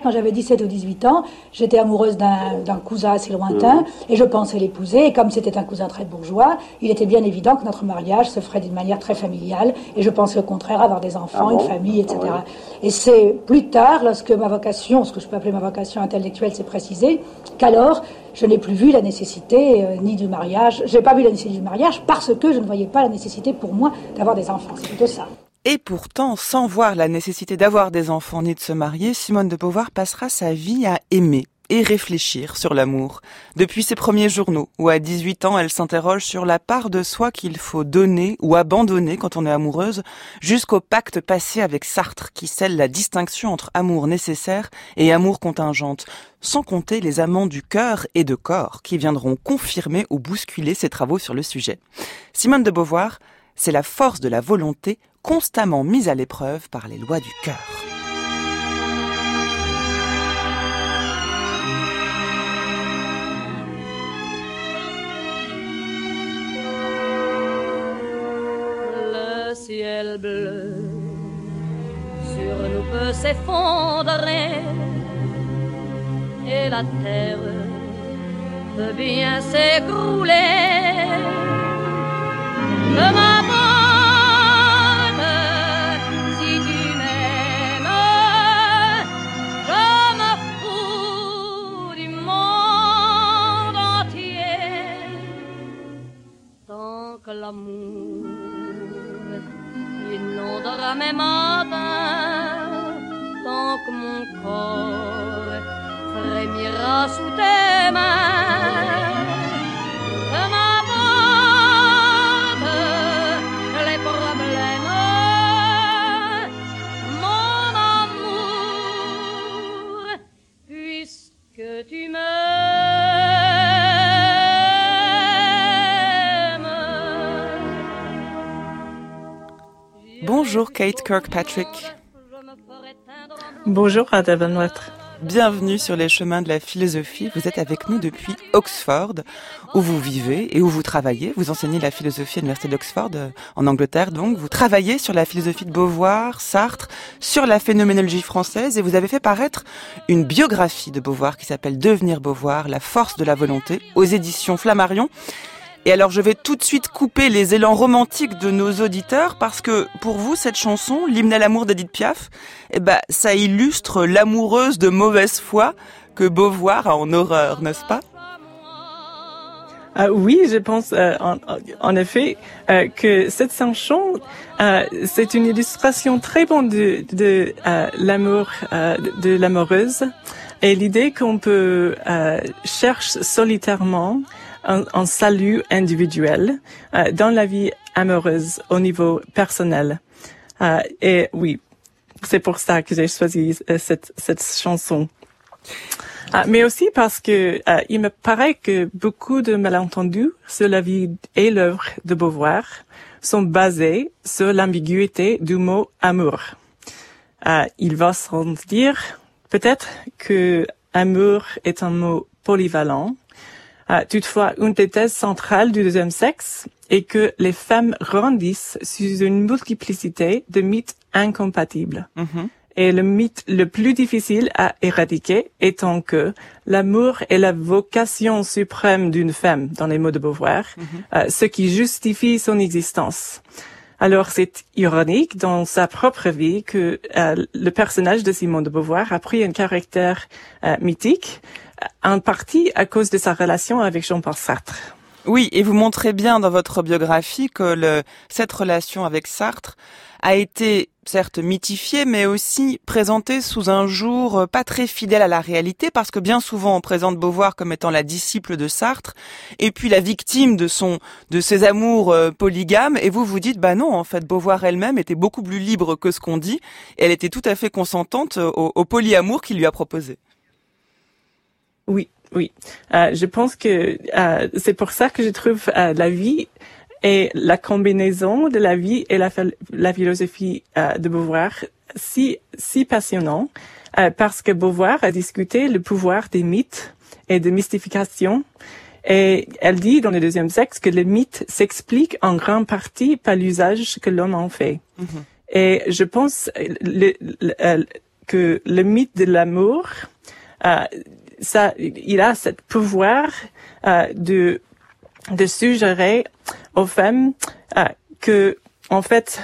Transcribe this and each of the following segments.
Quand j'avais 17 ou 18 ans, j'étais amoureuse d'un cousin assez lointain et je pensais l'épouser. Et comme c'était un cousin très bourgeois, il était bien évident que notre mariage se ferait d'une manière très familiale. Et je pensais au contraire avoir des enfants, une famille, etc. Ah ouais. Et c'est plus tard, lorsque ma vocation, ce que je peux appeler ma vocation intellectuelle, s'est précisée, qu'alors je n'ai plus vu la nécessité ni du mariage. Je n'ai pas vu la nécessité du mariage parce que je ne voyais pas la nécessité pour moi d'avoir des enfants. C'est plutôt ça. Et pourtant, sans voir la nécessité d'avoir des enfants ni de se marier, Simone de Beauvoir passera sa vie à aimer et réfléchir sur l'amour. Depuis ses premiers journaux, où à 18 ans, elle s'interroge sur la part de soi qu'il faut donner ou abandonner quand on est amoureuse, jusqu'au pacte passé avec Sartre, qui scelle la distinction entre amour nécessaire et amour contingente, sans compter les amants du cœur et de corps, qui viendront confirmer ou bousculer ses travaux sur le sujet. Simone de Beauvoir, c'est la force de la volonté constamment mise à l'épreuve par les lois du cœur. Le ciel bleu sur nous peut s'effondrer et la terre peut bien s'écrouler. Ne m'abandonne si tu m'aimes, je me fous du monde entier. Tant que l'amour inondera mes matins, tant que mon corps frémira sous tes mains. Tu m'aimes. Bonjour Kate Kirkpatrick. Bonjour Ada Van Wetter. Bienvenue sur les chemins de la philosophie. Vous êtes avec nous depuis Oxford, où vous vivez et où vous travaillez. Vous enseignez la philosophie à l'université d'Oxford, en Angleterre donc. Vous travaillez sur la philosophie de Beauvoir, Sartre, sur la phénoménologie française et vous avez fait paraître une biographie de Beauvoir qui s'appelle Devenir Beauvoir, la force de la volonté, aux éditions Flammarion. Et alors je vais tout de suite couper les élans romantiques de nos auditeurs parce que pour vous cette chanson, l'hymne à l'amour d'Édith Piaf, ça illustre l'amoureuse de mauvaise foi que Beauvoir a en horreur, n'est-ce pas? Oui, je pense en effet que cette chanson c'est une illustration très bonne de l'amour de l'amoureuse et l'idée qu'on peut chercher solitairement un salut individuel dans la vie amoureuse au niveau personnel. Et oui, c'est pour ça que j'ai choisi cette chanson. Mais aussi parce que il me paraît que beaucoup de malentendus sur la vie et l'œuvre de Beauvoir sont basés sur l'ambiguïté du mot amour. Il va sans dire peut-être que amour est un mot polyvalent. Toutefois, une des thèses centrales du deuxième sexe est que les femmes grandissent sous une multiplicité de mythes incompatibles. Mm-hmm. Et le mythe le plus difficile à éradiquer étant que l'amour est la vocation suprême d'une femme, dans les mots de Beauvoir, ce qui justifie son existence. Alors, c'est ironique dans sa propre vie que le personnage de Simone de Beauvoir a pris un caractère mythique, en partie à cause de sa relation avec Jean-Paul Sartre. Oui, et vous montrez bien dans votre biographie que cette relation avec Sartre a été certes mythifiée, mais aussi présentée sous un jour pas très fidèle à la réalité, parce que bien souvent on présente Beauvoir comme étant la disciple de Sartre, et puis la victime de ses amours polygames, et vous dites, non, en fait, Beauvoir elle-même était beaucoup plus libre que ce qu'on dit, et elle était tout à fait consentante au polyamour qu'il lui a proposé. Oui. Je pense que c'est pour ça que je trouve la vie et la combinaison de la vie et la philosophie de Beauvoir si passionnant, parce que Beauvoir a discuté le pouvoir des mythes et de mystification. Et elle dit dans le deuxième sexe que le mythe s'explique en grande partie par l'usage que l'homme en fait. Mm-hmm. Et je pense que le mythe de l'amour, il a ce pouvoir de suggérer aux femmes que, en fait,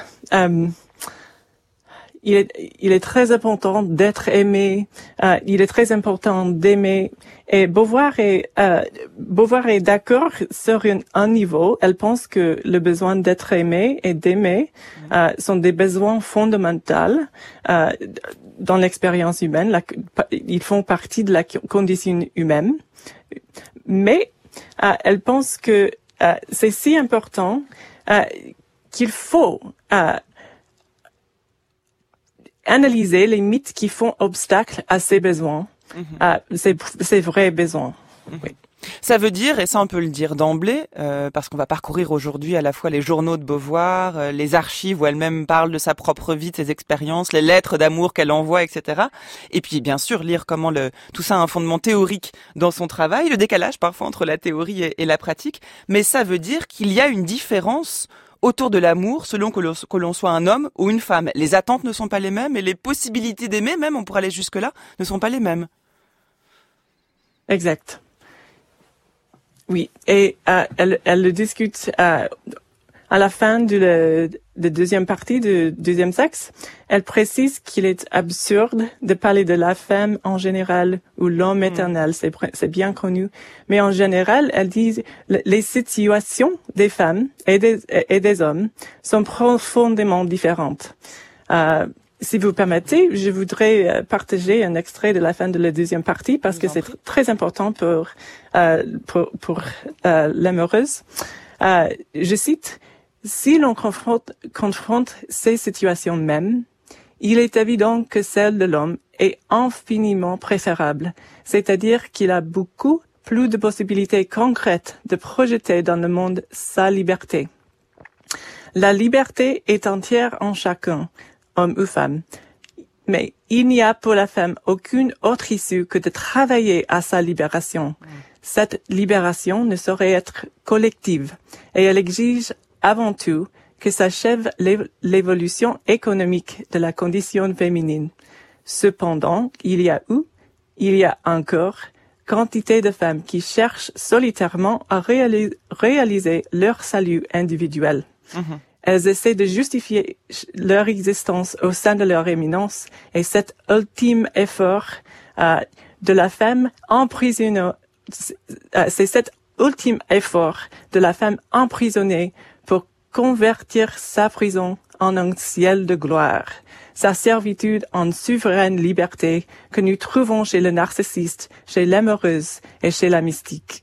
il est très important d'être aimé, il est très important d'aimer. Et Beauvoir est d'accord sur un niveau. Elle pense que le besoin d'être aimé et d'aimer sont des besoins fondamentaux dans l'expérience humaine. Ils font partie de la condition humaine. Mais elle pense que c'est si important qu'il faut analyser les mythes qui font obstacle à ces besoins, ces vrais besoins. Oui. Ça veut dire, et ça on peut le dire d'emblée, parce qu'on va parcourir aujourd'hui à la fois les journaux de Beauvoir, les archives où elle-même parle de sa propre vie, de ses expériences, les lettres d'amour qu'elle envoie, etc. Et puis bien sûr lire comment tout ça a un fondement théorique dans son travail, le décalage parfois entre la théorie et la pratique. Mais ça veut dire qu'il y a une différence autour de l'amour, selon que l'on soit un homme ou une femme. Les attentes ne sont pas les mêmes et les possibilités d'aimer, même on pourrait aller jusque-là, ne sont pas les mêmes. Exact. Oui, et elle le discute à la fin de deuxième partie du deuxième sexe. Elle précise qu'il est absurde de parler de la femme en général ou l'homme éternel, c'est bien connu. Mais en général, elle dit les situations des femmes et des hommes sont profondément différentes. Si vous permettez, je voudrais partager un extrait de la fin de la deuxième partie parce que c'est très important pour l'amoureuse. Je cite: si l'on confronte ces situations mêmes, il est évident que celle de l'homme est infiniment préférable, c'est-à-dire qu'il a beaucoup plus de possibilités concrètes de projeter dans le monde sa liberté. La liberté est entière en chacun, homme ou femme. Mais il n'y a pour la femme aucune autre issue que de travailler à sa libération. Cette libération ne saurait être collective et elle exige avant tout que s'achève l'évolution économique de la condition féminine. Cependant, il y a encore quantité de femmes qui cherchent solitairement à réaliser leur salut individuel. Elles essaient de justifier leur existence au sein de leur éminence et cet ultime effort de la femme emprisonnée, c'est cet ultime effort de la femme emprisonnée pour convertir sa prison en un ciel de gloire, sa servitude en souveraine liberté que nous trouvons chez le narcissiste, chez l'amoureuse et chez la mystique.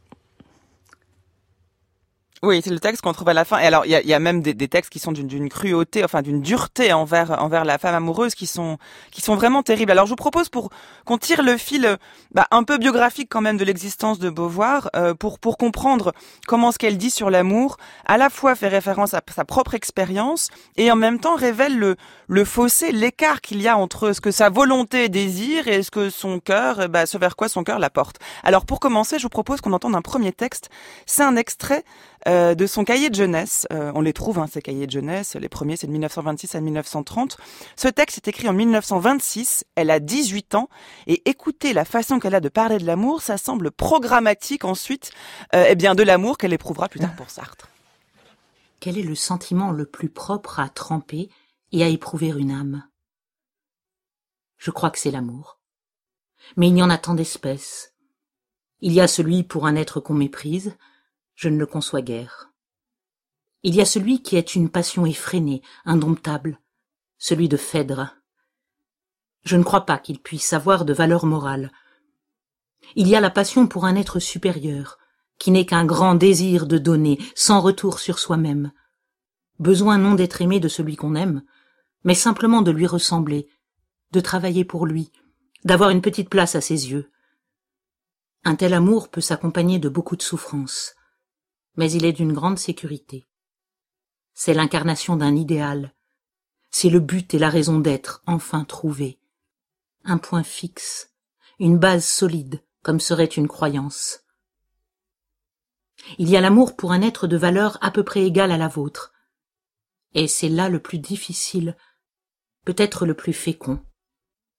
Oui, c'est le texte qu'on trouve à la fin. Et alors, il y a même des textes qui sont d'une cruauté, enfin d'une dureté envers la femme amoureuse, qui sont vraiment terribles. Alors, je vous propose, pour qu'on tire le fil, un peu biographique quand même de l'existence de Beauvoir, pour comprendre comment ce qu'elle dit sur l'amour, à la fois fait référence à sa propre expérience et en même temps révèle le fossé, l'écart qu'il y a entre ce que sa volonté désire et ce que son cœur, ce vers quoi son cœur la porte. Alors, pour commencer, je vous propose qu'on entende un premier texte. C'est un extrait de son cahier de jeunesse. On les trouve, ces cahiers de jeunesse. Les premiers, c'est de 1926 à 1930. Ce texte est écrit en 1926. Elle a 18 ans. Et écoutez la façon qu'elle a de parler de l'amour, ça semble programmatique ensuite, de l'amour qu'elle éprouvera plus tard pour Sartre. Quel est le sentiment le plus propre à tremper et à éprouver une âme? Je crois que c'est l'amour. Mais il y en a tant d'espèces. Il y a celui pour un être qu'on méprise, je ne le conçois guère. Il y a celui qui est une passion effrénée, indomptable, celui de Phèdre. Je ne crois pas qu'il puisse avoir de valeur morale. Il y a la passion pour un être supérieur, qui n'est qu'un grand désir de donner, sans retour sur soi-même. Besoin non d'être aimé de celui qu'on aime, mais simplement de lui ressembler, de travailler pour lui, d'avoir une petite place à ses yeux. Un tel amour peut s'accompagner de beaucoup de souffrances, mais il est d'une grande sécurité. C'est l'incarnation d'un idéal, c'est le but et la raison d'être enfin trouvés. Un point fixe, une base solide, comme serait une croyance. Il y a l'amour pour un être de valeur à peu près égale à la vôtre, et c'est là le plus difficile, peut-être le plus fécond.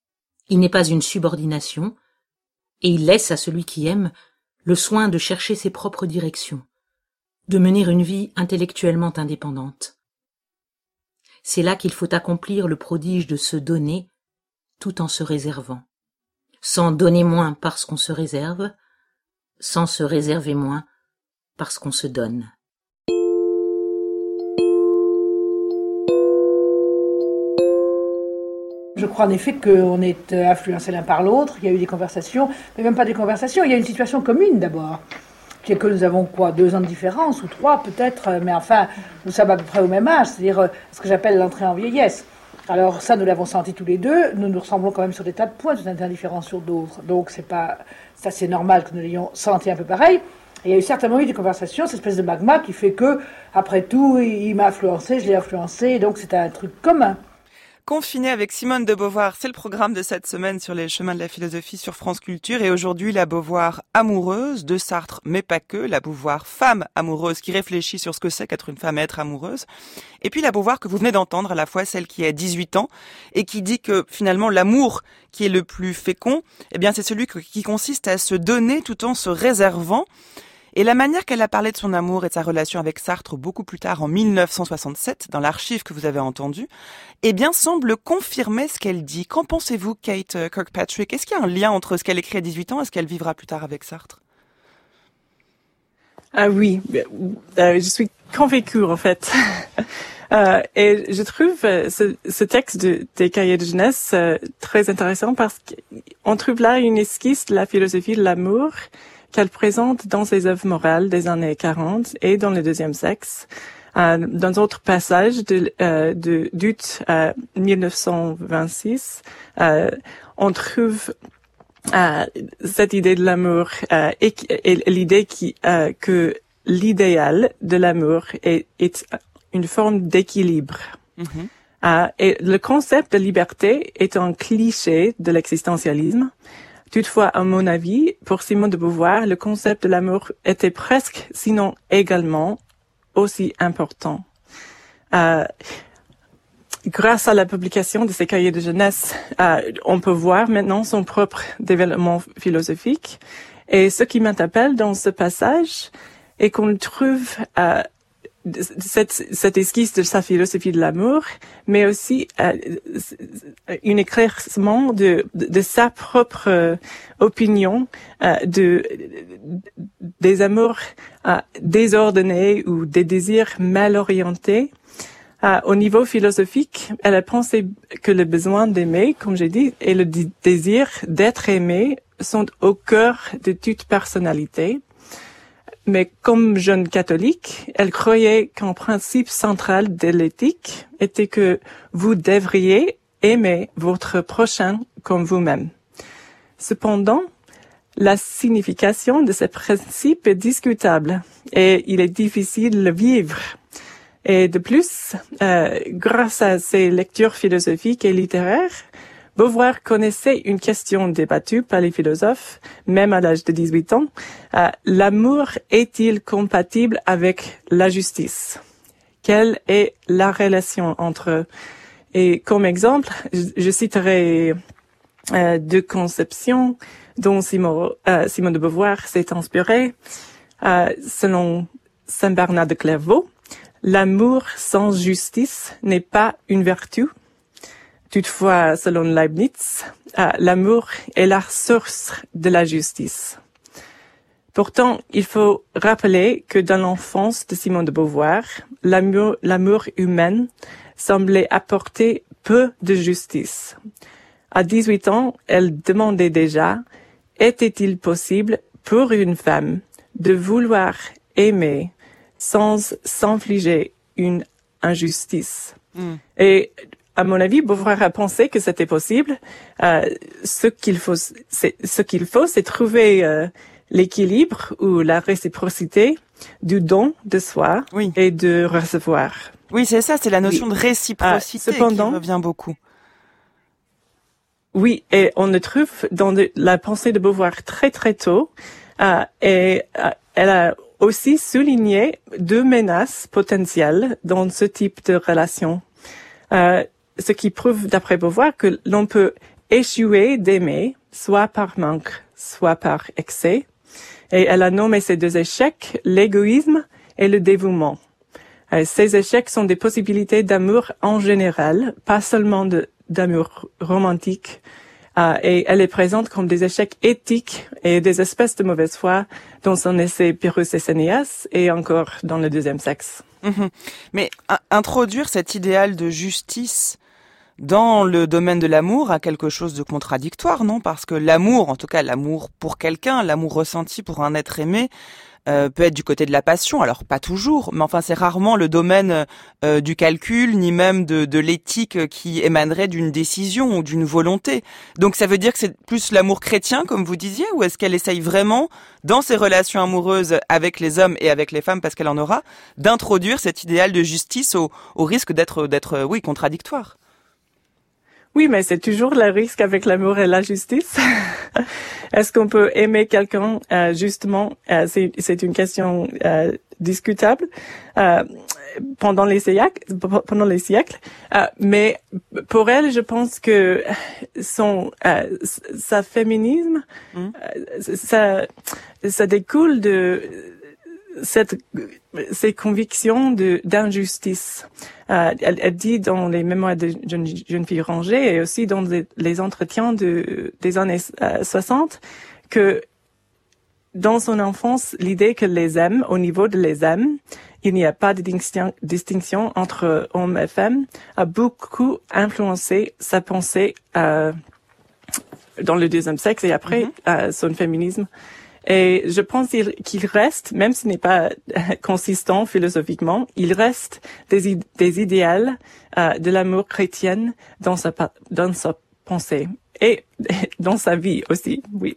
Il n'est pas une subordination, et il laisse à celui qui aime le soin de chercher ses propres directions, de mener une vie intellectuellement indépendante. C'est là qu'il faut accomplir le prodige de se donner tout en se réservant, sans donner moins parce qu'on se réserve, sans se réserver moins parce qu'on se donne. Je crois en effet qu'on est influencés l'un par l'autre, il y a eu des conversations, mais même pas des conversations, il y a une situation commune d'abord, qui est que nous avons 2 ans de différence, ou 3 peut-être, mais enfin, nous sommes à peu près au même âge, c'est-à-dire ce que j'appelle l'entrée en vieillesse. Alors ça, nous l'avons senti tous les deux, nous nous ressemblons quand même sur des tas de points, nous sommes indifférents sur d'autres, donc c'est normal que nous l'ayons senti un peu pareil. Et il y a eu certainement eu des conversations, cette espèce de magma qui fait que, après tout, il m'a influencé, je l'ai influencé, donc c'est un truc commun. Confiné avec Simone de Beauvoir, c'est le programme de cette semaine sur les chemins de la philosophie sur France Culture. Et aujourd'hui, la Beauvoir amoureuse de Sartre, mais pas que. La Beauvoir femme amoureuse qui réfléchit sur ce que c'est qu'être une femme et être amoureuse. Et puis la Beauvoir que vous venez d'entendre, à la fois celle qui a 18 ans et qui dit que finalement l'amour qui est le plus fécond, eh bien c'est celui qui consiste à se donner tout en se réservant. Et la manière qu'elle a parlé de son amour et de sa relation avec Sartre beaucoup plus tard, en 1967, dans l'archive que vous avez entendue, eh bien, semble confirmer ce qu'elle dit. Qu'en pensez-vous, Kate Kirkpatrick? Est-ce qu'il y a un lien entre ce qu'elle écrit à 18 ans et ce qu'elle vivra plus tard avec Sartre? Ah oui, je suis convaincue, en fait. Et je trouve ce texte des cahiers de jeunesse très intéressant parce qu'on trouve là une esquisse de la philosophie de l'amour qu'elle présente dans ses œuvres morales des années 40 et dans le deuxième sexe. Dans d'autres passages d'août 1926, on trouve cette idée de l'amour et l'idée que l'idéal de l'amour est une forme d'équilibre. Mm-hmm. Et le concept de liberté est un cliché de l'existentialisme. Toutefois, à mon avis, pour Simone de Beauvoir, le concept de l'amour était presque, sinon également, aussi important. Grâce à la publication de ces cahiers de jeunesse, on peut voir maintenant son propre développement philosophique. Et ce qui m'interpelle dans ce passage est qu'on trouve cette esquisse de sa philosophie de l'amour, mais aussi un éclaircissement de sa propre opinion des amours désordonnés ou des désirs mal orientés. Au niveau philosophique, elle a pensé que le besoin d'aimer, comme j'ai dit, et le désir d'être aimé sont au cœur de toute personnalité. Mais comme jeune catholique, elle croyait qu'un principe central de l'éthique était que vous devriez aimer votre prochain comme vous-même. Cependant, la signification de ce principe est discutable et il est difficile de le vivre. Et de plus, grâce à ses lectures philosophiques et littéraires, Beauvoir connaissait une question débattue par les philosophes, même à l'âge de 18 ans. L'amour est-il compatible avec la justice? Quelle est la relation entre eux? Et comme exemple, je citerai 2 conceptions dont Simone de Beauvoir s'est inspirée. Selon Saint Bernard de Clairvaux, l'amour sans justice n'est pas une vertu. Toutefois, selon Leibniz, l'amour est la source de la justice. Pourtant, il faut rappeler que dans l'enfance de Simone de Beauvoir, l'amour humain semblait apporter peu de justice. À 18 ans, elle demandait déjà, était-il possible pour une femme de vouloir aimer sans s'infliger une injustice? Et à mon avis, Beauvoir a pensé que c'était possible. Ce qu'il faut, c'est trouver l'équilibre ou la réciprocité du don de soi et de recevoir. Oui, c'est ça, c'est la notion de réciprocité qui revient beaucoup. Oui, et on le trouve dans la pensée de Beauvoir très très tôt. Et elle a aussi souligné 2 menaces potentielles dans ce type de relation. Ce qui prouve, d'après Beauvoir, que l'on peut échoué d'aimer, soit par manque, soit par excès. Et elle a nommé ces deux échecs l'égoïsme et le dévouement. Ces échecs sont des possibilités d'amour en général, pas seulement d'amour romantique. Et elle est présente comme des échecs éthiques et des espèces de mauvaise foi dans son essai Pyrrhus et Cénéas et encore dans le deuxième sexe. Mais introduire cet idéal de justice dans le domaine de l'amour a quelque chose de contradictoire, non? Parce que l'amour, en tout cas l'amour pour quelqu'un, l'amour ressenti pour un être aimé, peut être du côté de la passion, alors pas toujours, mais enfin c'est rarement le domaine du calcul, ni même de l'éthique qui émanerait d'une décision ou d'une volonté. Donc ça veut dire que c'est plus l'amour chrétien, comme vous disiez, ou est-ce qu'elle essaye vraiment, dans ses relations amoureuses avec les hommes et avec les femmes, parce qu'elle en aura, d'introduire cet idéal de justice au risque d'être contradictoire? Oui, mais c'est toujours le risque avec l'amour et la justice. Est-ce qu'on peut aimer quelqu'un justement? C'est une question discutable pendant les siècles. Mais pour elle, je pense que sa féminisme, ça découle de ces convictions d'injustice. Elle dit dans les mémoires de jeune fille rangée et aussi dans les entretiens des années 60 que dans son enfance, l'idée que au niveau de les hommes, il n'y a pas de distinction entre hommes et femmes, a beaucoup influencé sa pensée dans le deuxième sexe et après son féminisme. Et je pense qu'il reste, même s'il n'est pas consistant philosophiquement, il reste des idéaux de l'amour chrétien dans sa pensée et dans sa vie aussi, oui.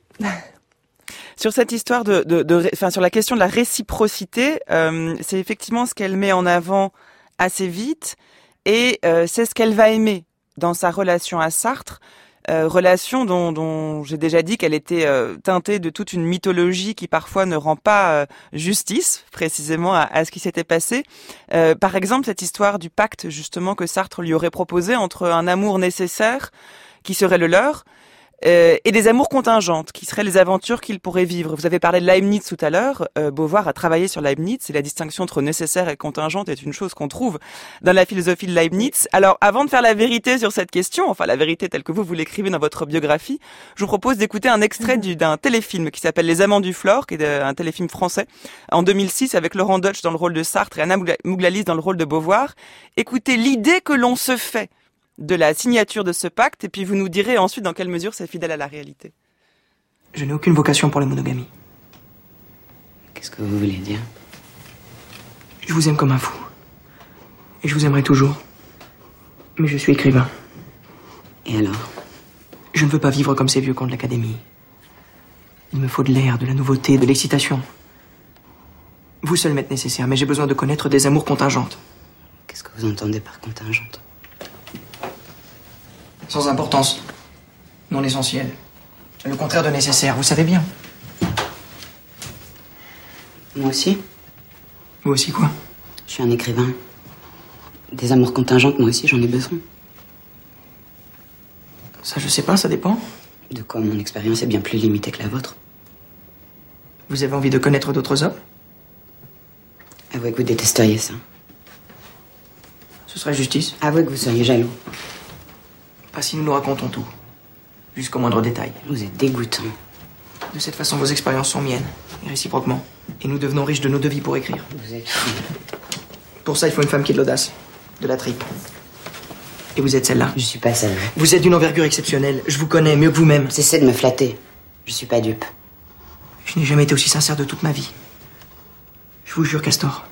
Sur cette histoire sur la question de la réciprocité, c'est effectivement ce qu'elle met en avant assez vite et c'est ce qu'elle va aimer dans sa relation à Sartre. Relation dont j'ai déjà dit qu'elle était teintée de toute une mythologie qui parfois ne rend pas justice précisément à ce qui s'était passé. Par exemple, cette histoire du pacte justement que Sartre lui aurait proposé entre un amour nécessaire qui serait le leur et des amours contingentes qui seraient les aventures qu'il pourrait vivre. Vous avez parlé de Leibniz tout à l'heure. Beauvoir a travaillé sur Leibniz et la distinction entre nécessaire et contingente est une chose qu'on trouve dans la philosophie de Leibniz. Alors, avant de faire la vérité sur cette question, enfin la vérité telle que vous l'écrivez dans votre biographie, je vous propose d'écouter un extrait d'un téléfilm qui s'appelle Les Amants du Flore, qui est un téléfilm français, en 2006 avec Laurent Deutsch dans le rôle de Sartre et Anna Mouglalis dans le rôle de Beauvoir. Écoutez l'idée que l'on se fait de la signature de ce pacte, et puis vous nous direz ensuite dans quelle mesure c'est fidèle à la réalité. Je n'ai aucune vocation pour la monogamie. Qu'est-ce que vous voulez dire? Je vous aime comme un fou. Et je vous aimerai toujours. Mais je suis écrivain. Et alors? Je ne veux pas vivre comme ces vieux cons de l'académie. Il me faut de l'air, de la nouveauté, de l'excitation. Vous seul m'êtes nécessaire, mais j'ai besoin de connaître des amours contingentes. Qu'est-ce que vous entendez par contingente? Sans importance. Non essentiel. Le contraire de nécessaire, vous savez bien. Moi aussi? Vous aussi quoi? Je suis un écrivain. Des amours contingentes, moi aussi, j'en ai besoin. Ça, je sais pas, ça dépend. De quoi mon expérience est bien plus limitée que la vôtre. Vous avez envie de connaître d'autres hommes? Avouez que vous détesteriez ça. Ce serait justice. Avouez que vous seriez jaloux. Pas si nous nous racontons tout. Jusqu'au moindre détail. Vous êtes dégoûtant. De cette façon, vos expériences sont miennes. Et réciproquement. Et nous devenons riches de nos deux vies pour écrire. Vous êtes fou. Pour ça, il faut une femme qui ait de l'audace. De la tripe. Et vous êtes celle-là. Je suis pas celle-là. Vous êtes d'une envergure exceptionnelle. Je vous connais mieux que vous-même. Cessez de me flatter. Je suis pas dupe. Je n'ai jamais été aussi sincère de toute ma vie. Je vous jure, Castor.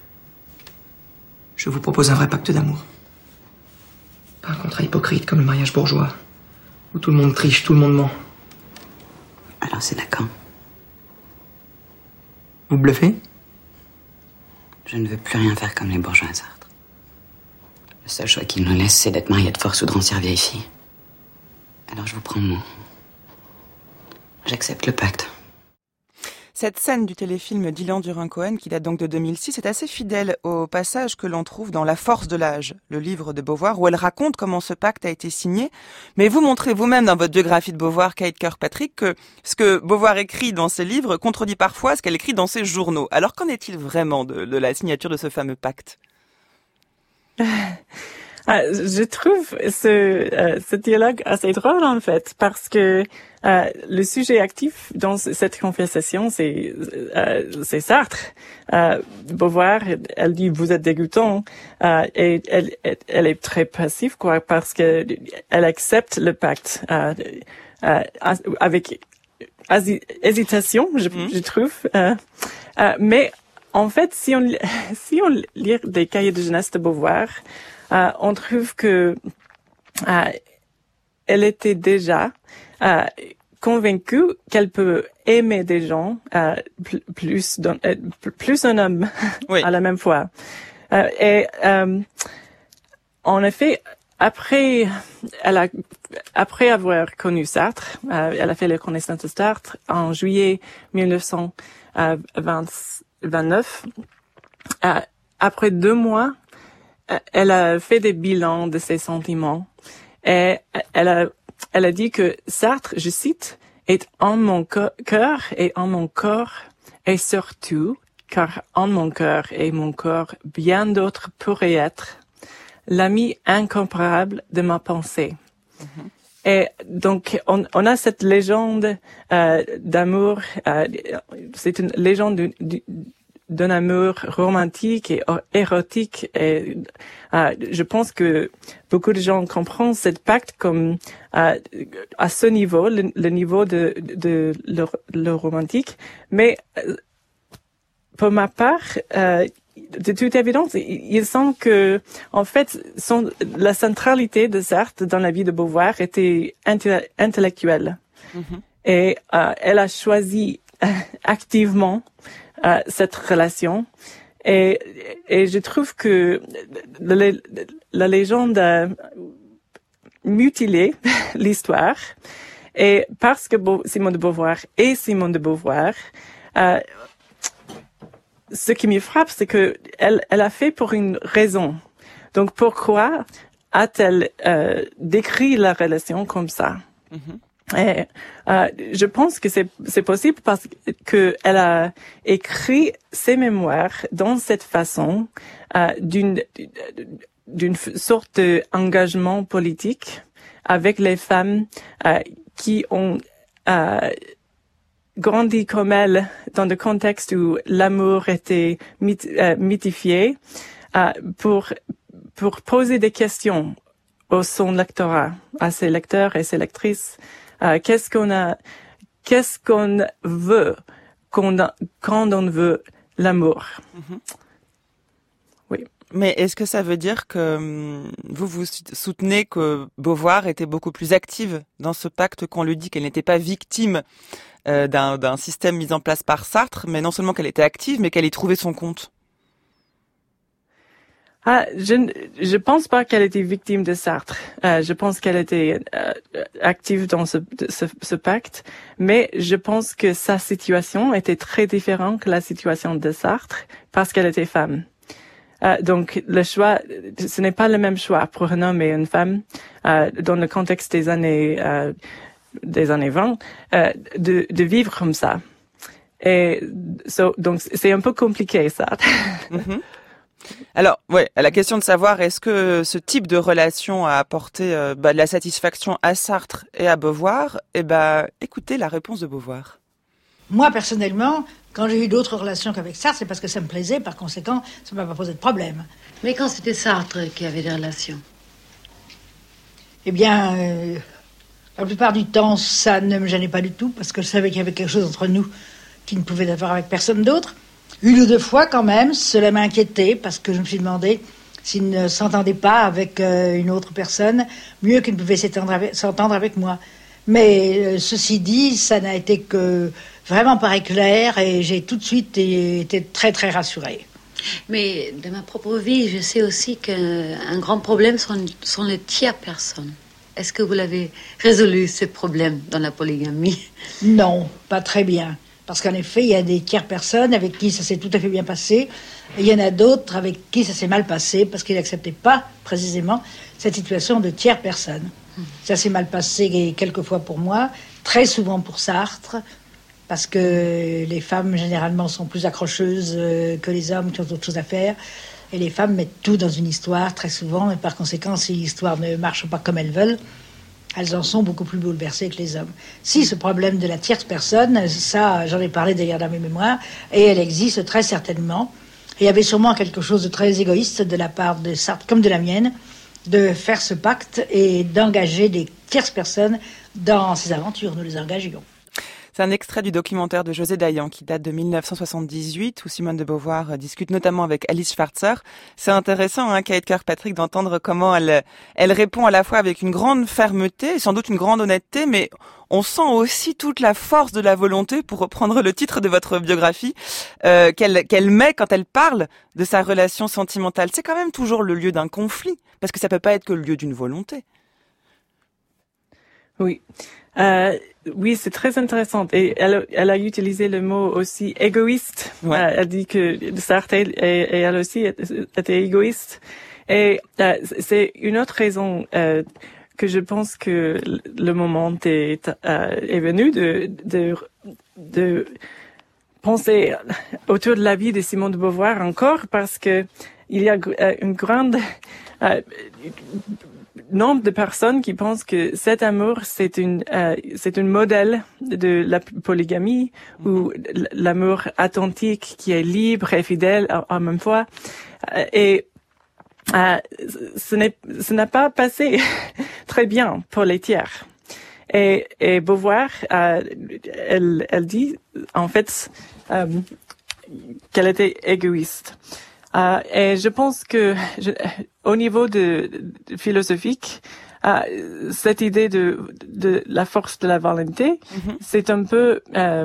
Je vous propose un vrai pacte d'amour. Pas un contrat hypocrite comme le mariage bourgeois. Où tout le monde triche, tout le monde ment. Alors c'est d'accord. Vous bluffez? Je ne veux plus rien faire comme les bourgeois à Sartre. Le seul choix qu'ils nous laissent, c'est d'être mariés de force ou de rancières vieilles filles. Alors je vous prends le mot. J'accepte le pacte. Cette scène du téléfilm d'Ilan Durin-Cohen, qui date donc de 2006, est assez fidèle au passage que l'on trouve dans La force de l'âge, le livre de Beauvoir, où elle raconte comment ce pacte a été signé. Mais vous montrez vous-même dans votre biographie de Beauvoir, Kate Kirkpatrick, que ce que Beauvoir écrit dans ses livres contredit parfois ce qu'elle écrit dans ses journaux. Alors qu'en est-il vraiment de la signature de ce fameux pacte? Je trouve ce dialogue assez drôle en fait, parce que le sujet actif dans cette conversation, c'est Sartre. Beauvoir, elle dit vous êtes dégoûtant, et elle est très passive quoi, parce que elle accepte le pacte avec hésitation, je trouve. Mais en fait, si on lit des cahiers de jeunesse de Beauvoir, on trouve que elle était déjà convaincue qu'elle peut aimer des gens plus un homme oui. à la même fois. En effet, après avoir connu Sartre, elle a fait la connaissance de Sartre en juillet 1929. Après 2 mois, elle a fait des bilans de ses sentiments et elle a dit que Sartre, je cite, est en mon cœur et en mon corps et surtout, car en mon cœur et mon corps, bien d'autres pourraient être l'ami incomparable de ma pensée. Mm-hmm. Et donc, on a cette légende d'amour, c'est une légende d'un amour romantique et érotique, et je pense que beaucoup de gens comprennent cette pacte comme à ce niveau, le niveau de le romantique, mais pour ma part, de toute évidence, il semble que, en fait, la centralité de Sartre dans la vie de Beauvoir était intellectuelle. Mm-hmm. Et elle a choisi activement cette relation. Et je trouve que la légende a mutilé l'histoire. Et parce que Simone de Beauvoir est Simone de Beauvoir, ce qui me frappe, c'est que elle a fait pour une raison. Donc pourquoi a-t-elle décrit la relation comme ça? Mm-hmm. Et je pense que c'est possible parce que elle a écrit ses mémoires dans cette façon d'une sorte d'engagement politique avec les femmes qui ont grandi comme elle dans le contexte où l'amour était mythifié, pour poser des questions au son lectorat, à ses lecteurs et ses lectrices. Qu'est-ce qu'on veut quand on veut l'amour? Mm-hmm. Oui. Mais est-ce que ça veut dire que vous soutenez que Beauvoir était beaucoup plus active dans ce pacte qu'on lui dit, qu'elle n'était pas victime d'un système mis en place par Sartre, mais non seulement qu'elle était active, mais qu'elle y trouvait son compte? Je pense pas qu'elle était victime de Sartre. Je pense qu'elle était active dans ce pacte, mais je pense que sa situation était très différente que la situation de Sartre parce qu'elle était femme. Donc le choix, ce n'est pas le même choix pour un homme et une femme dans le contexte des années 20, de vivre comme ça. Et donc c'est un peu compliqué ça. Mm-hmm. Alors, ouais, à la question de savoir est-ce que ce type de relation a apporté de la satisfaction à Sartre et à Beauvoir, écoutez la réponse de Beauvoir. Moi, personnellement, quand j'ai eu d'autres relations qu'avec Sartre, c'est parce que ça me plaisait, par conséquent, ça ne m'a pas posé de problème. Mais quand c'était Sartre qui avait des relations? Eh bien, la plupart du temps, ça ne me gênait pas du tout, parce que je savais qu'il y avait quelque chose entre nous qui ne pouvait avoir avec personne d'autre. 1 ou 2 fois, quand même, cela m'a inquiété, parce que je me suis demandé s'il ne s'entendait pas avec une autre personne, mieux qu'il ne pouvait s'entendre avec moi. Mais ceci dit, ça n'a été que vraiment par éclair, et j'ai tout de suite été très, très rassurée. Mais de ma propre vie, je sais aussi qu'un grand problème sont les tiers personnes. Est-ce que vous l'avez résolu, ce problème, dans la polygamie? Non, pas très bien. Parce qu'en effet, il y a des tiers personnes avec qui ça s'est tout à fait bien passé, et il y en a d'autres avec qui ça s'est mal passé, parce qu'ils n'acceptaient pas, précisément, cette situation de tiers personne. Ça s'est mal passé quelquefois pour moi, très souvent pour Sartre, parce que les femmes, généralement, sont plus accrocheuses que les hommes qui ont d'autres choses à faire. Et les femmes mettent tout dans une histoire, très souvent, et par conséquent, si l'histoire ne marche pas comme elles veulent, elles en sont beaucoup plus bouleversées que les hommes. Si, ce problème de la tierce personne, ça, j'en ai parlé d'ailleurs dans mes mémoires, et elle existe très certainement. Et il y avait sûrement quelque chose de très égoïste de la part de Sartre, comme de la mienne, de faire ce pacte et d'engager des tierces personnes dans ces aventures. Nous les engagions. C'est un extrait du documentaire de José Dayan qui date de 1978 où Simone de Beauvoir discute notamment avec Alice Schwarzer. C'est intéressant, Kate Kirkpatrick, d'entendre comment elle répond à la fois avec une grande fermeté et sans doute une grande honnêteté, mais on sent aussi toute la force de la volonté, pour reprendre le titre de votre biographie, qu'elle met quand elle parle de sa relation sentimentale. C'est quand même toujours le lieu d'un conflit, parce que ça peut pas être que le lieu d'une volonté. Oui. Oui, c'est très intéressant. Et elle a utilisé le mot aussi égoïste. Ouais. Elle dit que Sartre et elle aussi étaient égoïstes. Et c'est une autre raison que je pense que le moment est venu de penser autour de la vie de Simone de Beauvoir encore, parce que il y a une grande nombre de personnes qui pensent que cet amour, c'est un modèle de la polygamie, ou l'amour authentique qui est libre et fidèle en même fois. Et ce n'a pas passé très bien pour les tiers. Et Beauvoir, elle dit, en fait, qu'elle était égoïste. Et je pense que au niveau de philosophique, cette idée de la force de la volonté, c'est un peu,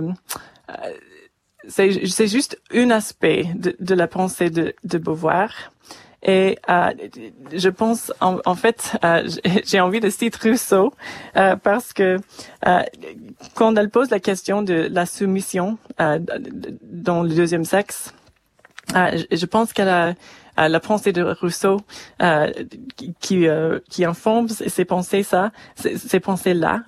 c'est juste un aspect de la pensée de Beauvoir. Et je pense, en fait, j'ai envie de citer Rousseau, parce que quand elle pose la question de la soumission dans le deuxième sexe, je pense qu'elle a la pensée de Rousseau qui informe ces pensées-là,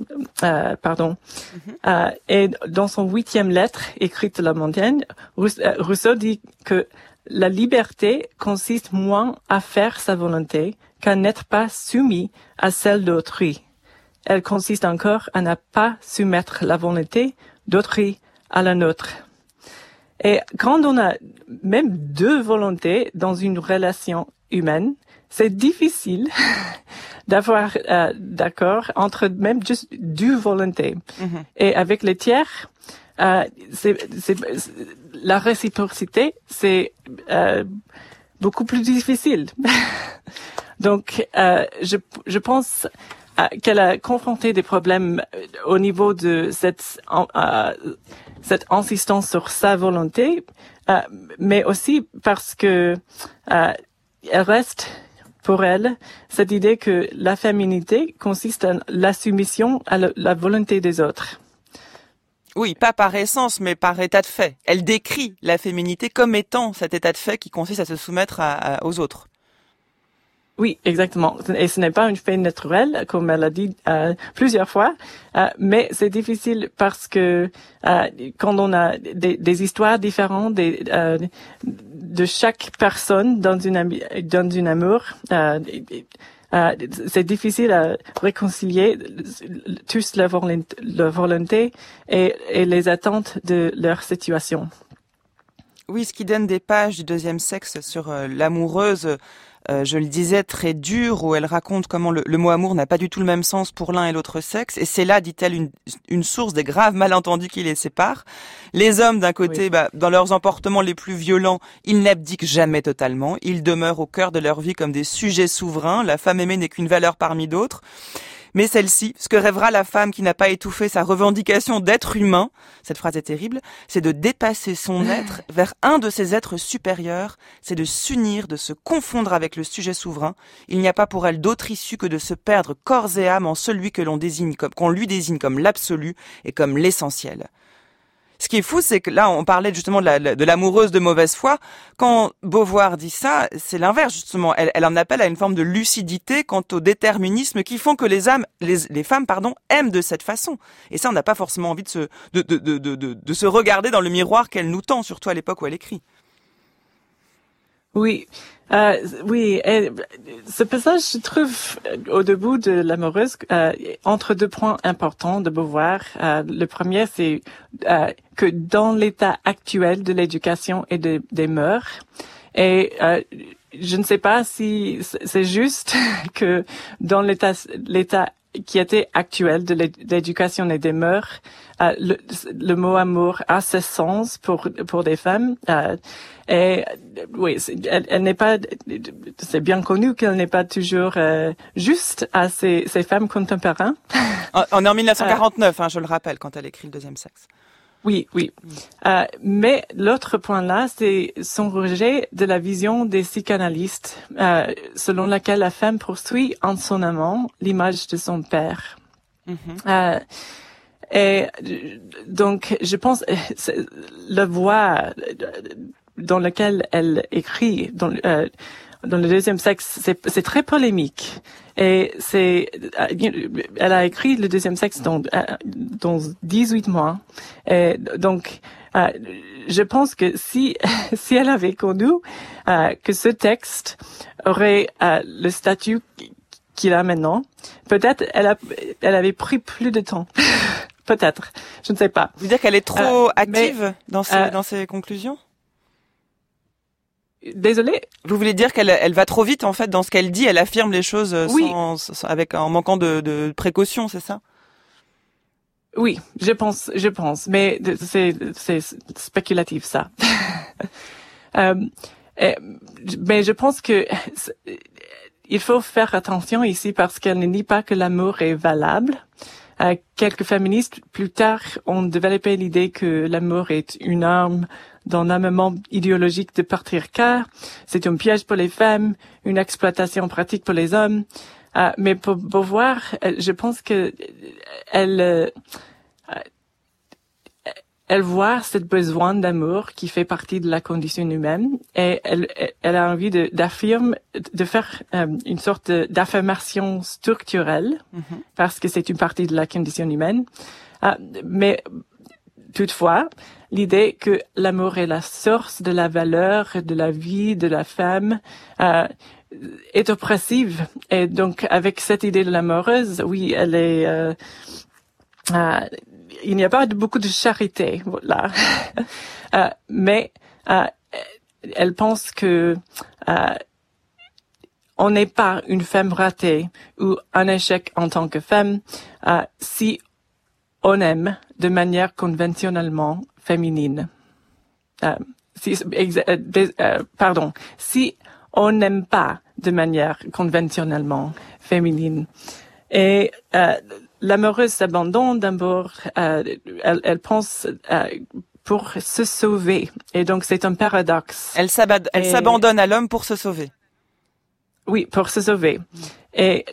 et dans son 8e lettre écrite à La Montaigne, Rousseau dit que la liberté consiste moins à faire sa volonté qu'à n'être pas soumis à celle d'autrui. Elle consiste encore à ne pas soumettre la volonté d'autrui à la nôtre. Et quand on a même deux volontés dans une relation humaine, c'est difficile d'avoir d'accord entre même juste deux volontés. Et avec les tiers, la réciprocité, c'est beaucoup plus difficile. Donc, je pense qu'elle a confronté des problèmes au niveau de cette insistance sur sa volonté, mais aussi parce que elle reste pour elle cette idée que la féminité consiste en la soumission à la volonté des autres. Oui, pas par essence, mais par état de fait. Elle décrit la féminité comme étant cet état de fait qui consiste à se soumettre aux autres. Oui, exactement. Et ce n'est pas un fait naturel, comme elle a dit plusieurs fois, mais c'est difficile parce que quand on a des histoires différentes de chaque personne dans un amour, c'est difficile à réconcilier tous leur volonté et les attentes de leur situation. Oui, ce qui donne des pages du deuxième sexe sur l'amoureuse, je le disais, très dure, où elle raconte comment le mot amour n'a pas du tout le même sens pour l'un et l'autre sexe. Et c'est là, dit-elle, une source des graves malentendus qui les séparent. Les hommes, d'un côté, oui, dans leurs emportements les plus violents, ils n'abdiquent jamais totalement. Ils demeurent au cœur de leur vie comme des sujets souverains. La femme aimée n'est qu'une valeur parmi d'autres. Mais celle-ci, ce que rêvera la femme qui n'a pas étouffé sa revendication d'être humain, cette phrase est terrible, c'est de dépasser son être vers un de ses êtres supérieurs, c'est de s'unir, de se confondre avec le sujet souverain. Il n'y a pas pour elle d'autre issue que de se perdre corps et âme en celui qu'on lui désigne comme l'absolu et comme l'essentiel. Ce qui est fou, c'est que là, on parlait justement de l'amoureuse de mauvaise foi. Quand Beauvoir dit ça, c'est l'inverse, justement. Elle en appelle à une forme de lucidité quant au déterminisme qui font que les femmes, aiment de cette façon. Et ça, on n'a pas forcément envie de se regarder dans le miroir qu'elle nous tend, surtout à l'époque où elle écrit. Oui, et ce passage se trouve au début de l'amoureuse entre deux points importants de Beauvoir. Le premier, c'est que dans l'état actuel de l'éducation et des mœurs, et je ne sais pas si c'est juste que dans l'état qui était actuel de l'éducation et des mœurs, le mot amour a ce sens pour des femmes. Et oui, elle n'est pas, c'est bien connu qu'elle n'est pas toujours juste à ces femmes contemporaines. On est en 1949, je le rappelle, quand elle écrit Le deuxième sexe. Oui. Mais l'autre point là, c'est son rejet de la vision des psychanalystes, selon laquelle la femme poursuit en son amant l'image de son père. Mm-hmm. Et donc, je pense, la voix dans laquelle elle écrit, dans Le deuxième sexe, c'est très polémique. Et elle a écrit Le deuxième sexe dans 18 mois. Et donc, je pense que si elle avait connu que ce texte aurait le statut qu'il a maintenant, peut-être elle avait pris plus de temps. Peut-être, je ne sais pas. Vous dire qu'elle est trop active dans ses conclusions? Désolée. Vous voulez dire qu'elle va trop vite en fait dans ce qu'elle dit, elle affirme les choses en manquant de précaution, c'est ça? Oui, je pense, mais c'est spéculatif ça. Mais je pense que il faut faire attention ici parce qu'elle ne nie pas que l'amour est valable. Quelques féministes plus tard ont développé l'idée que l'amour est une arme dans l'armement idéologique de patriarcat, c'est un piège pour les femmes, une exploitation pratique pour les hommes. Mais pour Beauvoir, je pense que elle voit ce besoin d'amour qui fait partie de la condition humaine et elle a envie d'affirmer, de faire une sorte d'affirmation structurelle parce que c'est une partie de la condition humaine. Mais toutefois, l'idée que l'amour est la source de la valeur, de la vie de la femme, est oppressive. Et donc, avec cette idée de l'amoureuse, oui, elle est... il n'y a pas beaucoup de charité, voilà. Mais elle pense que on n'est pas une femme ratée ou un échec en tant que femme si on aime de manière conventionnellement féminine. Si on n'aime pas de manière conventionnellement féminine. Et l'amoureuse s'abandonne d'abord, elle pense pour se sauver. Et donc c'est un paradoxe. Elle s'abandonne à l'homme pour se sauver. Oui, pour se sauver. Et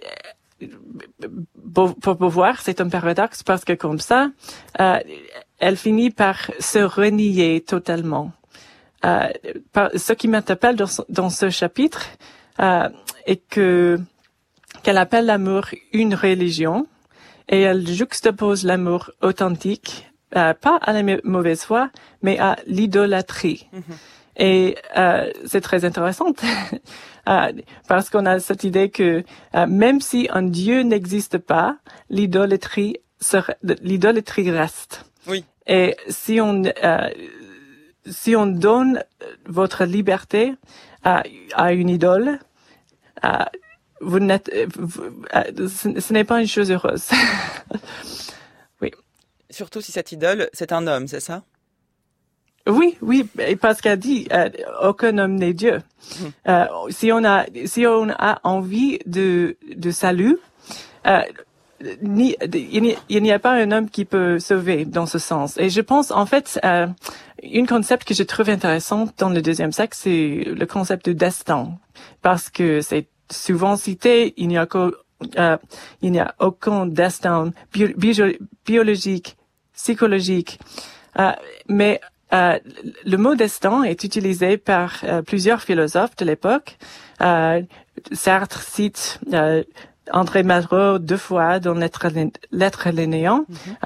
pour Beauvoir, c'est un paradoxe parce que comme ça, elle finit par se renier totalement. Ce qui m'interpelle dans ce chapitre est qu'elle appelle l'amour une religion et elle juxtapose l'amour authentique, pas à la mauvaise foi, mais à l'idolâtrie. Et c'est très intéressant parce qu'on a cette idée que même si un Dieu n'existe pas, l'idolâtrie reste. Oui. Et si on donne votre liberté à une idole, ce n'est pas une chose heureuse. Oui. Surtout si cette idole, c'est un homme, c'est ça? Oui, parce qu'elle dit aucun homme n'est Dieu. Si on a envie de salut, il n'y a pas un homme qui peut sauver dans ce sens. Et je pense en fait une concept que je trouve intéressante dans le deuxième sexe, c'est le concept de destin, parce que c'est souvent cité. Il n'y a aucun destin biologique, psychologique. Mais le mot destin est utilisé par plusieurs philosophes de l'époque. Sartre cite André Malraux 2 fois dans L'être et le néant.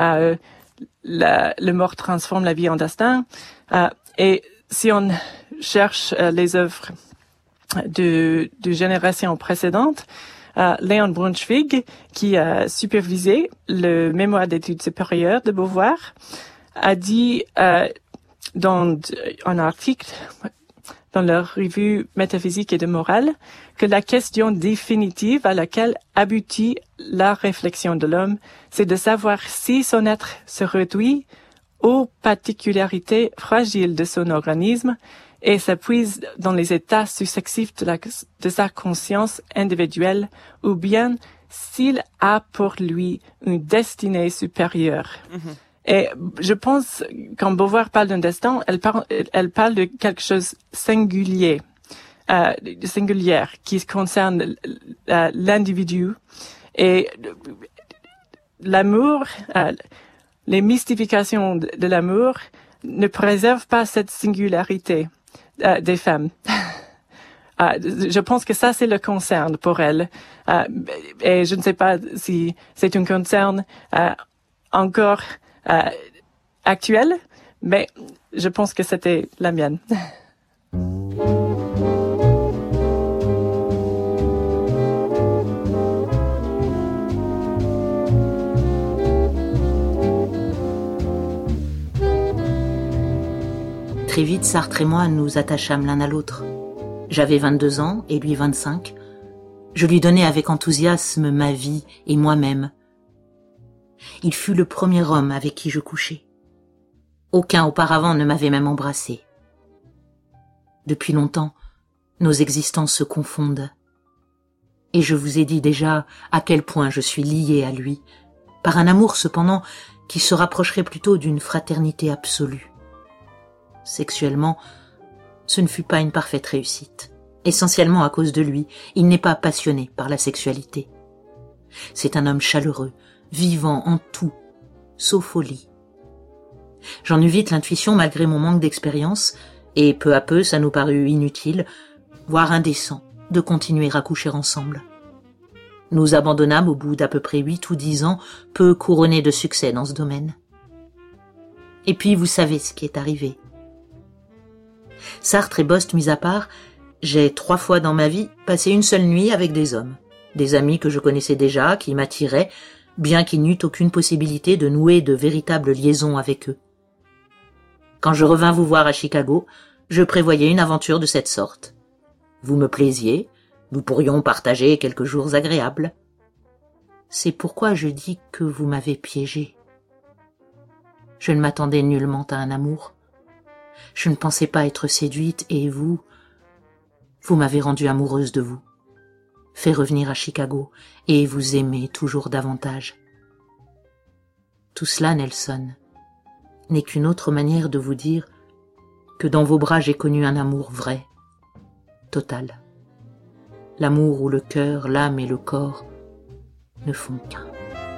Le mort transforme la vie en destin. Et si on cherche les œuvres de générations précédentes, Léon Brunschwig, qui a supervisé le mémoire d'études supérieures de Beauvoir, a dit dans un article dans leur revue Métaphysique et de morale que la question définitive à laquelle aboutit la réflexion de l'homme, c'est de savoir si son être se réduit aux particularités fragiles de son organisme et s'appuie dans les états successifs de sa conscience individuelle, ou bien s'il a pour lui une destinée supérieure. Et je pense, quand Beauvoir parle d'un destin, elle parle de quelque chose singulière, qui concerne l'individu. Et l'amour, les mystifications de l'amour ne préservent pas cette singularité des femmes. Je pense que ça, c'est le concern pour elle. Et je ne sais pas si c'est un concern encore actuel, mais je pense que c'était la mienne. Très vite, Sartre et moi nous attachâmes l'un à l'autre. J'avais 22 ans et lui 25. Je lui donnais avec enthousiasme ma vie et moi-même. Il fut le premier homme avec qui je couchai. Aucun auparavant ne m'avait même embrassé. Depuis longtemps, nos existences se confondent. Et je vous ai dit déjà à quel point je suis liée à lui, par un amour cependant qui se rapprocherait plutôt d'une fraternité absolue. Sexuellement, ce ne fut pas une parfaite réussite. Essentiellement à cause de lui, il n'est pas passionné par la sexualité. C'est un homme chaleureux, vivant en tout, sauf au lit. J'en eus vite l'intuition malgré mon manque d'expérience, et peu à peu ça nous parut inutile, voire indécent, de continuer à coucher ensemble. Nous abandonnâmes au bout d'à peu près 8 ou 10 ans, peu couronnés de succès dans ce domaine. Et puis vous savez ce qui est arrivé. Sartre et Bost mis à part, j'ai 3 fois dans ma vie passé une seule nuit avec des hommes, des amis que je connaissais déjà, qui m'attiraient, bien qu'il n'y eût aucune possibilité de nouer de véritables liaisons avec eux. Quand je revins vous voir à Chicago, je prévoyais une aventure de cette sorte. Vous me plaisiez, nous pourrions partager quelques jours agréables. C'est pourquoi je dis que vous m'avez piégée. Je ne m'attendais nullement à un amour. Je ne pensais pas être séduite et vous m'avez rendue amoureuse de vous, fait revenir à Chicago et vous aimez toujours davantage. Tout cela, Nelson, n'est qu'une autre manière de vous dire que dans vos bras j'ai connu un amour vrai, total. L'amour où le cœur, l'âme et le corps ne font qu'un.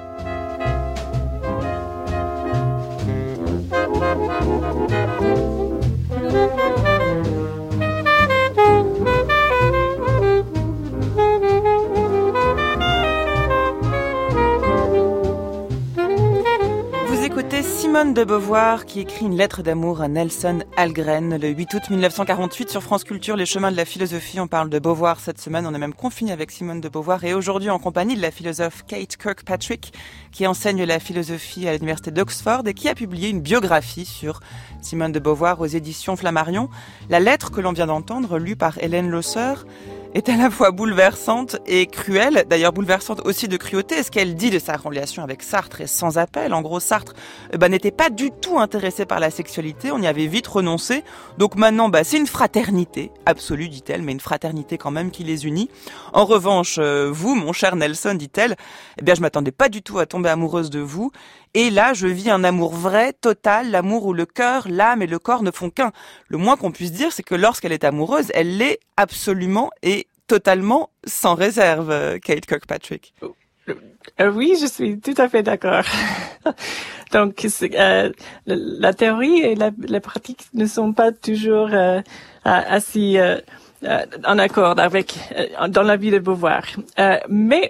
Écoutez Simone de Beauvoir qui écrit une lettre d'amour à Nelson Algren le 8 août 1948 sur France Culture, les chemins de la philosophie. On parle de Beauvoir cette semaine, on est même confiné avec Simone de Beauvoir et aujourd'hui en compagnie de la philosophe Kate Kirkpatrick qui enseigne la philosophie à l'université d'Oxford et qui a publié une biographie sur Simone de Beauvoir aux éditions Flammarion. La lettre que l'on vient d'entendre, lue par Hélène Losser, est à la fois bouleversante et cruelle, d'ailleurs bouleversante aussi de cruauté. Ce qu'elle dit de sa relation avec Sartre est sans appel. En gros, Sartre n'était pas du tout intéressé par la sexualité, on y avait vite renoncé. Donc maintenant, c'est une fraternité absolue, dit-elle, mais une fraternité quand même qui les unit. En revanche, vous, mon cher Nelson, dit-elle, je m'attendais pas du tout à tomber amoureuse de vous. Et là, je vis un amour vrai, total, l'amour où le cœur, l'âme et le corps ne font qu'un. Le moins qu'on puisse dire, c'est que lorsqu'elle est amoureuse, elle l'est absolument et totalement sans réserve, Kate Kirkpatrick. Oui, je suis tout à fait d'accord. Donc, la théorie et la pratique ne sont pas toujours assez en accord avec dans la vie de Beauvoir. Mais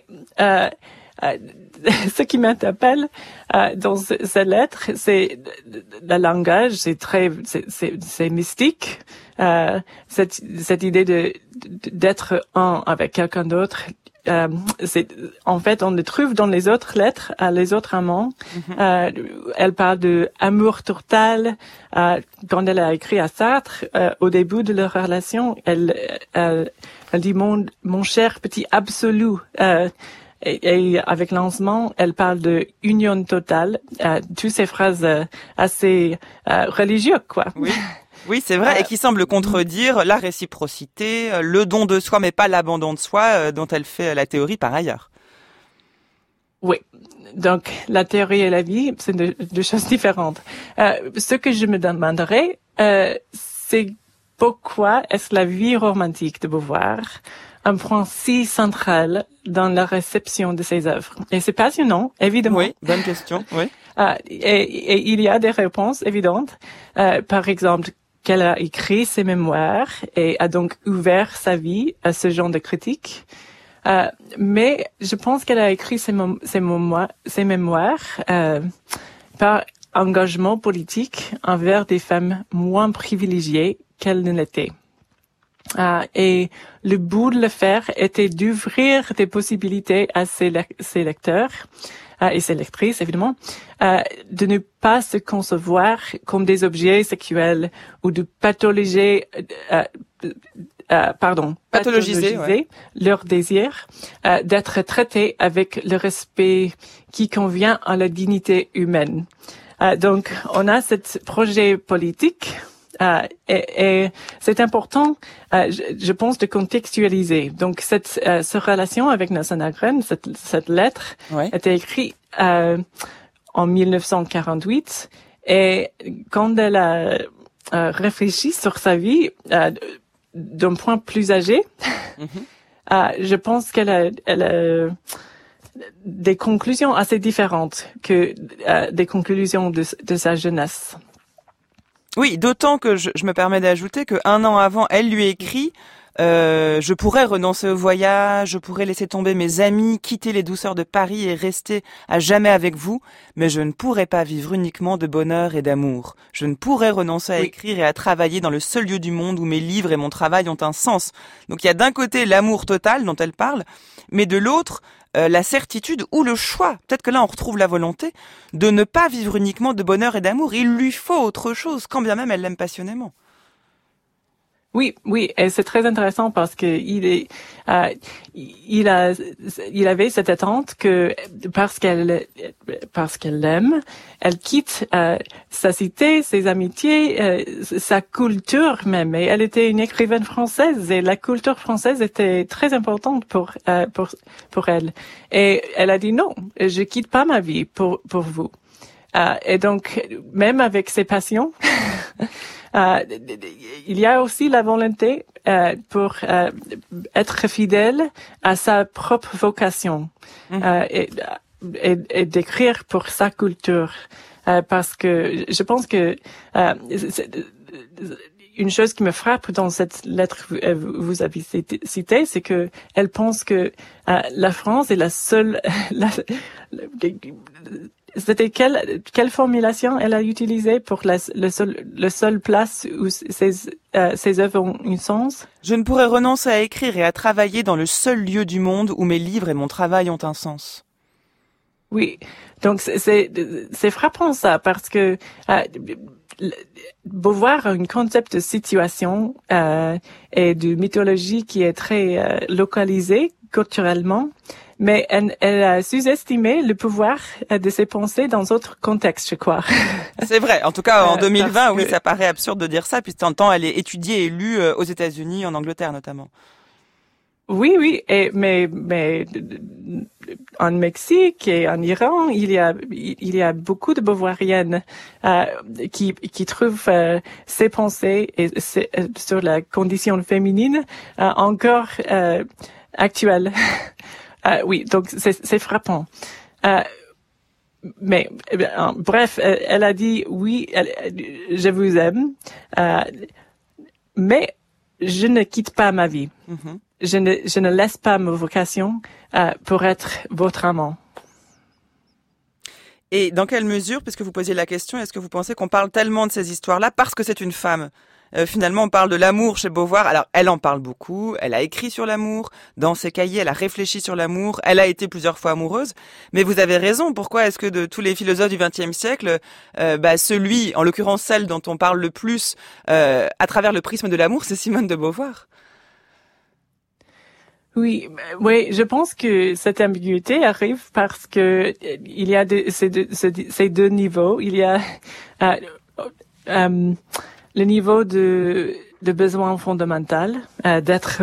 ce qui m'interpelle dans cette lettre, c'est le langage, c'est mystique. Cette idée d'être un avec quelqu'un d'autre. En fait, on le trouve dans les autres lettres, les autres amants. Elle parle de amour total. Quand elle a écrit à Sartre, au début de leur relation, elle dit mon cher petit absolu. Et avec Lancement, elle parle de union totale. Toutes ces phrases assez religieuses, quoi. Oui. Oui, c'est vrai, et qui semble contredire la réciprocité, le don de soi, mais pas l'abandon de soi, dont elle fait la théorie par ailleurs. Oui, donc la théorie et la vie, c'est deux choses différentes. Ce que je me demanderais, c'est pourquoi est-ce la vie romantique de Beauvoir un point si central dans la réception de ses œuvres? Et c'est passionnant, évidemment. Oui, bonne question, oui. Et il y a des réponses évidentes. Par exemple, qu'elle a écrit ses mémoires et a donc ouvert sa vie à ce genre de critique. Mais je pense qu'elle a écrit ses mémoires par engagement politique envers des femmes moins privilégiées qu'elle ne l'était. Et le but de le faire était d'ouvrir des possibilités à ses lecteurs et ses lectrices, évidemment, de ne pas se concevoir comme des objets sexuels ou de pathologiser leur désir, d'être traités avec le respect qui convient à la dignité humaine. Donc, on a ce projet politique. Et c'est important, je pense, de contextualiser. Donc, cette relation avec Nelson Agren, cette lettre, était écrite en 1948. Et quand elle a réfléchi sur sa vie d'un point plus âgé, je pense qu'elle a des conclusions assez différentes que des conclusions de sa jeunesse. Oui, d'autant que je me permets d'ajouter que 1 an avant, elle lui écrit je pourrais renoncer au voyage, je pourrais laisser tomber mes amis, quitter les douceurs de Paris et rester à jamais avec vous, mais je ne pourrais pas vivre uniquement de bonheur et d'amour. Je ne pourrais renoncer à écrire et à travailler dans le seul lieu du monde où mes livres et mon travail ont un sens. Donc il y a d'un côté l'amour total dont elle parle, mais de l'autre la certitude ou le choix, peut-être que là on retrouve la volonté, de ne pas vivre uniquement de bonheur et d'amour. Il lui faut autre chose, quand bien même elle l'aime passionnément. Oui, et c'est très intéressant parce que il avait cette attente que parce qu'elle l'aime, elle quitte sa cité, ses amitiés, sa culture même. Et elle était une écrivaine française et la culture française était très importante pour elle. Et elle a dit non, je quitte pas ma vie pour vous. Et donc même avec ses passions. Il y a aussi la volonté pour être fidèle à sa propre vocation et d'écrire pour sa culture, parce que je pense que une chose qui me frappe dans cette lettre que vous avez citée, c'est que elle pense que la France est la seule. C'était quelle formulation elle a utilisée pour le seul place où ses œuvres ont un sens? Je ne pourrais renoncer à écrire et à travailler dans le seul lieu du monde où mes livres et mon travail ont un sens. Oui, donc c'est frappant ça, parce que Beauvoir a un concept de situation et de mythologie qui est très localisé culturellement. Mais elle a sous-estimé le pouvoir de ses pensées dans d'autres contextes, je crois. C'est vrai. En tout cas, en 2020, oui, ça paraît absurde de dire ça, puisque en temps, elle est étudiée et lue aux États-Unis, en Angleterre notamment. Oui, mais en Mexique et en Iran, il y a beaucoup de beauvoiriennes qui trouvent ces pensées et sur la condition féminine encore actuelles. Oui, donc c'est frappant. mais bref, elle a dit oui, je vous aime, mais je ne quitte pas ma vie. Mhm. Je ne laisse pas ma vocation pour être votre amant. Et dans quelle mesure, puisque vous posiez la question, est-ce que vous pensez qu'on parle tellement de ces histoires-là parce que c'est une femme? Finalement, on parle de l'amour chez Beauvoir. Alors, elle en parle beaucoup. Elle a écrit sur l'amour. Dans ses cahiers, elle a réfléchi sur l'amour. Elle a été plusieurs fois amoureuse. Mais vous avez raison. Pourquoi est-ce que de tous les philosophes du XXe siècle, celui, en l'occurrence celle dont on parle le plus à travers le prisme de l'amour, c'est Simone de Beauvoir? Oui, je pense que cette ambiguïté arrive parce que il y a ces deux niveaux. Il y a le niveau de besoin fondamental d'être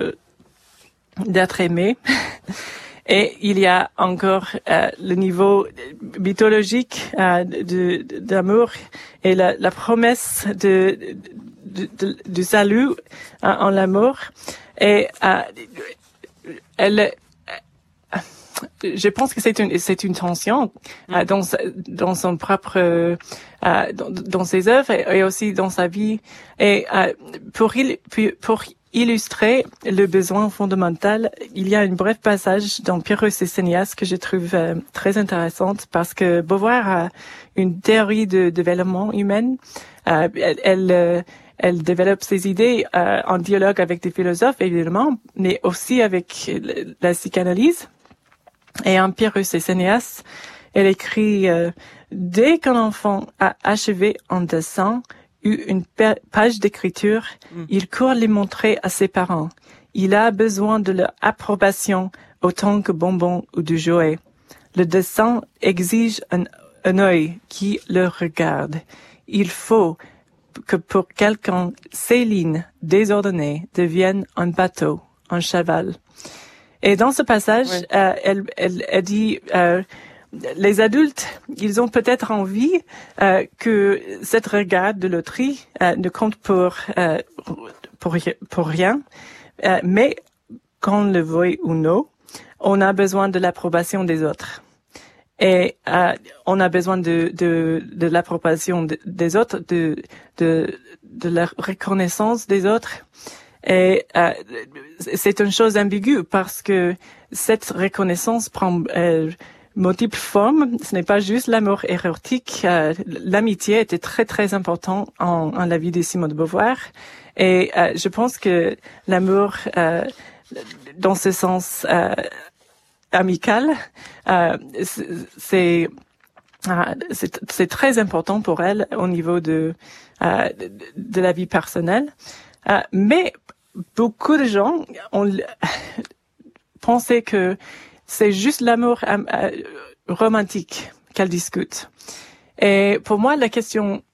aimé, et il y a encore le niveau mythologique d'amour et la promesse du salut en l'amour. Et je pense que c'est une tension dans son propre dans ses œuvres et aussi dans sa vie. Et pour illustrer le besoin fondamental, il y a un bref passage dans Pyrrhus et Cénéas que je trouve très intéressante, parce que Beauvoir a une théorie de développement humain. Elle développe ses idées en dialogue avec des philosophes, évidemment, mais aussi avec la psychanalyse. Et en Pyrrhus et Cénéas, elle écrit dès qu'un enfant a achevé un dessin ou une page d'écriture, il court les montrer à ses parents. Il a besoin de leur approbation autant que bonbons ou de jouets. Le dessin exige un œil qui le regarde. Il faut que pour quelqu'un, ces lignes désordonnées deviennent un bateau, un cheval. Et dans ce passage, elle dit, les adultes, ils ont peut-être envie que cette regard de l'autrui ne compte pour rien, mais qu'on le veuille ou non, on a besoin de l'approbation des autres. Et on a besoin de l'approbation des autres, de la reconnaissance des autres. Et c'est une chose ambiguë, parce que cette reconnaissance prend multiples formes. Ce n'est pas juste l'amour érotique. L'amitié était très très important en la vie de Simone de Beauvoir. Et je pense que l'amour, dans ce sens amical, c'est très important pour elle au niveau de la vie personnelle. Mais beaucoup de gens ont pensé que c'est juste l'amour romantique qu'elle discute. Et pour moi, la question,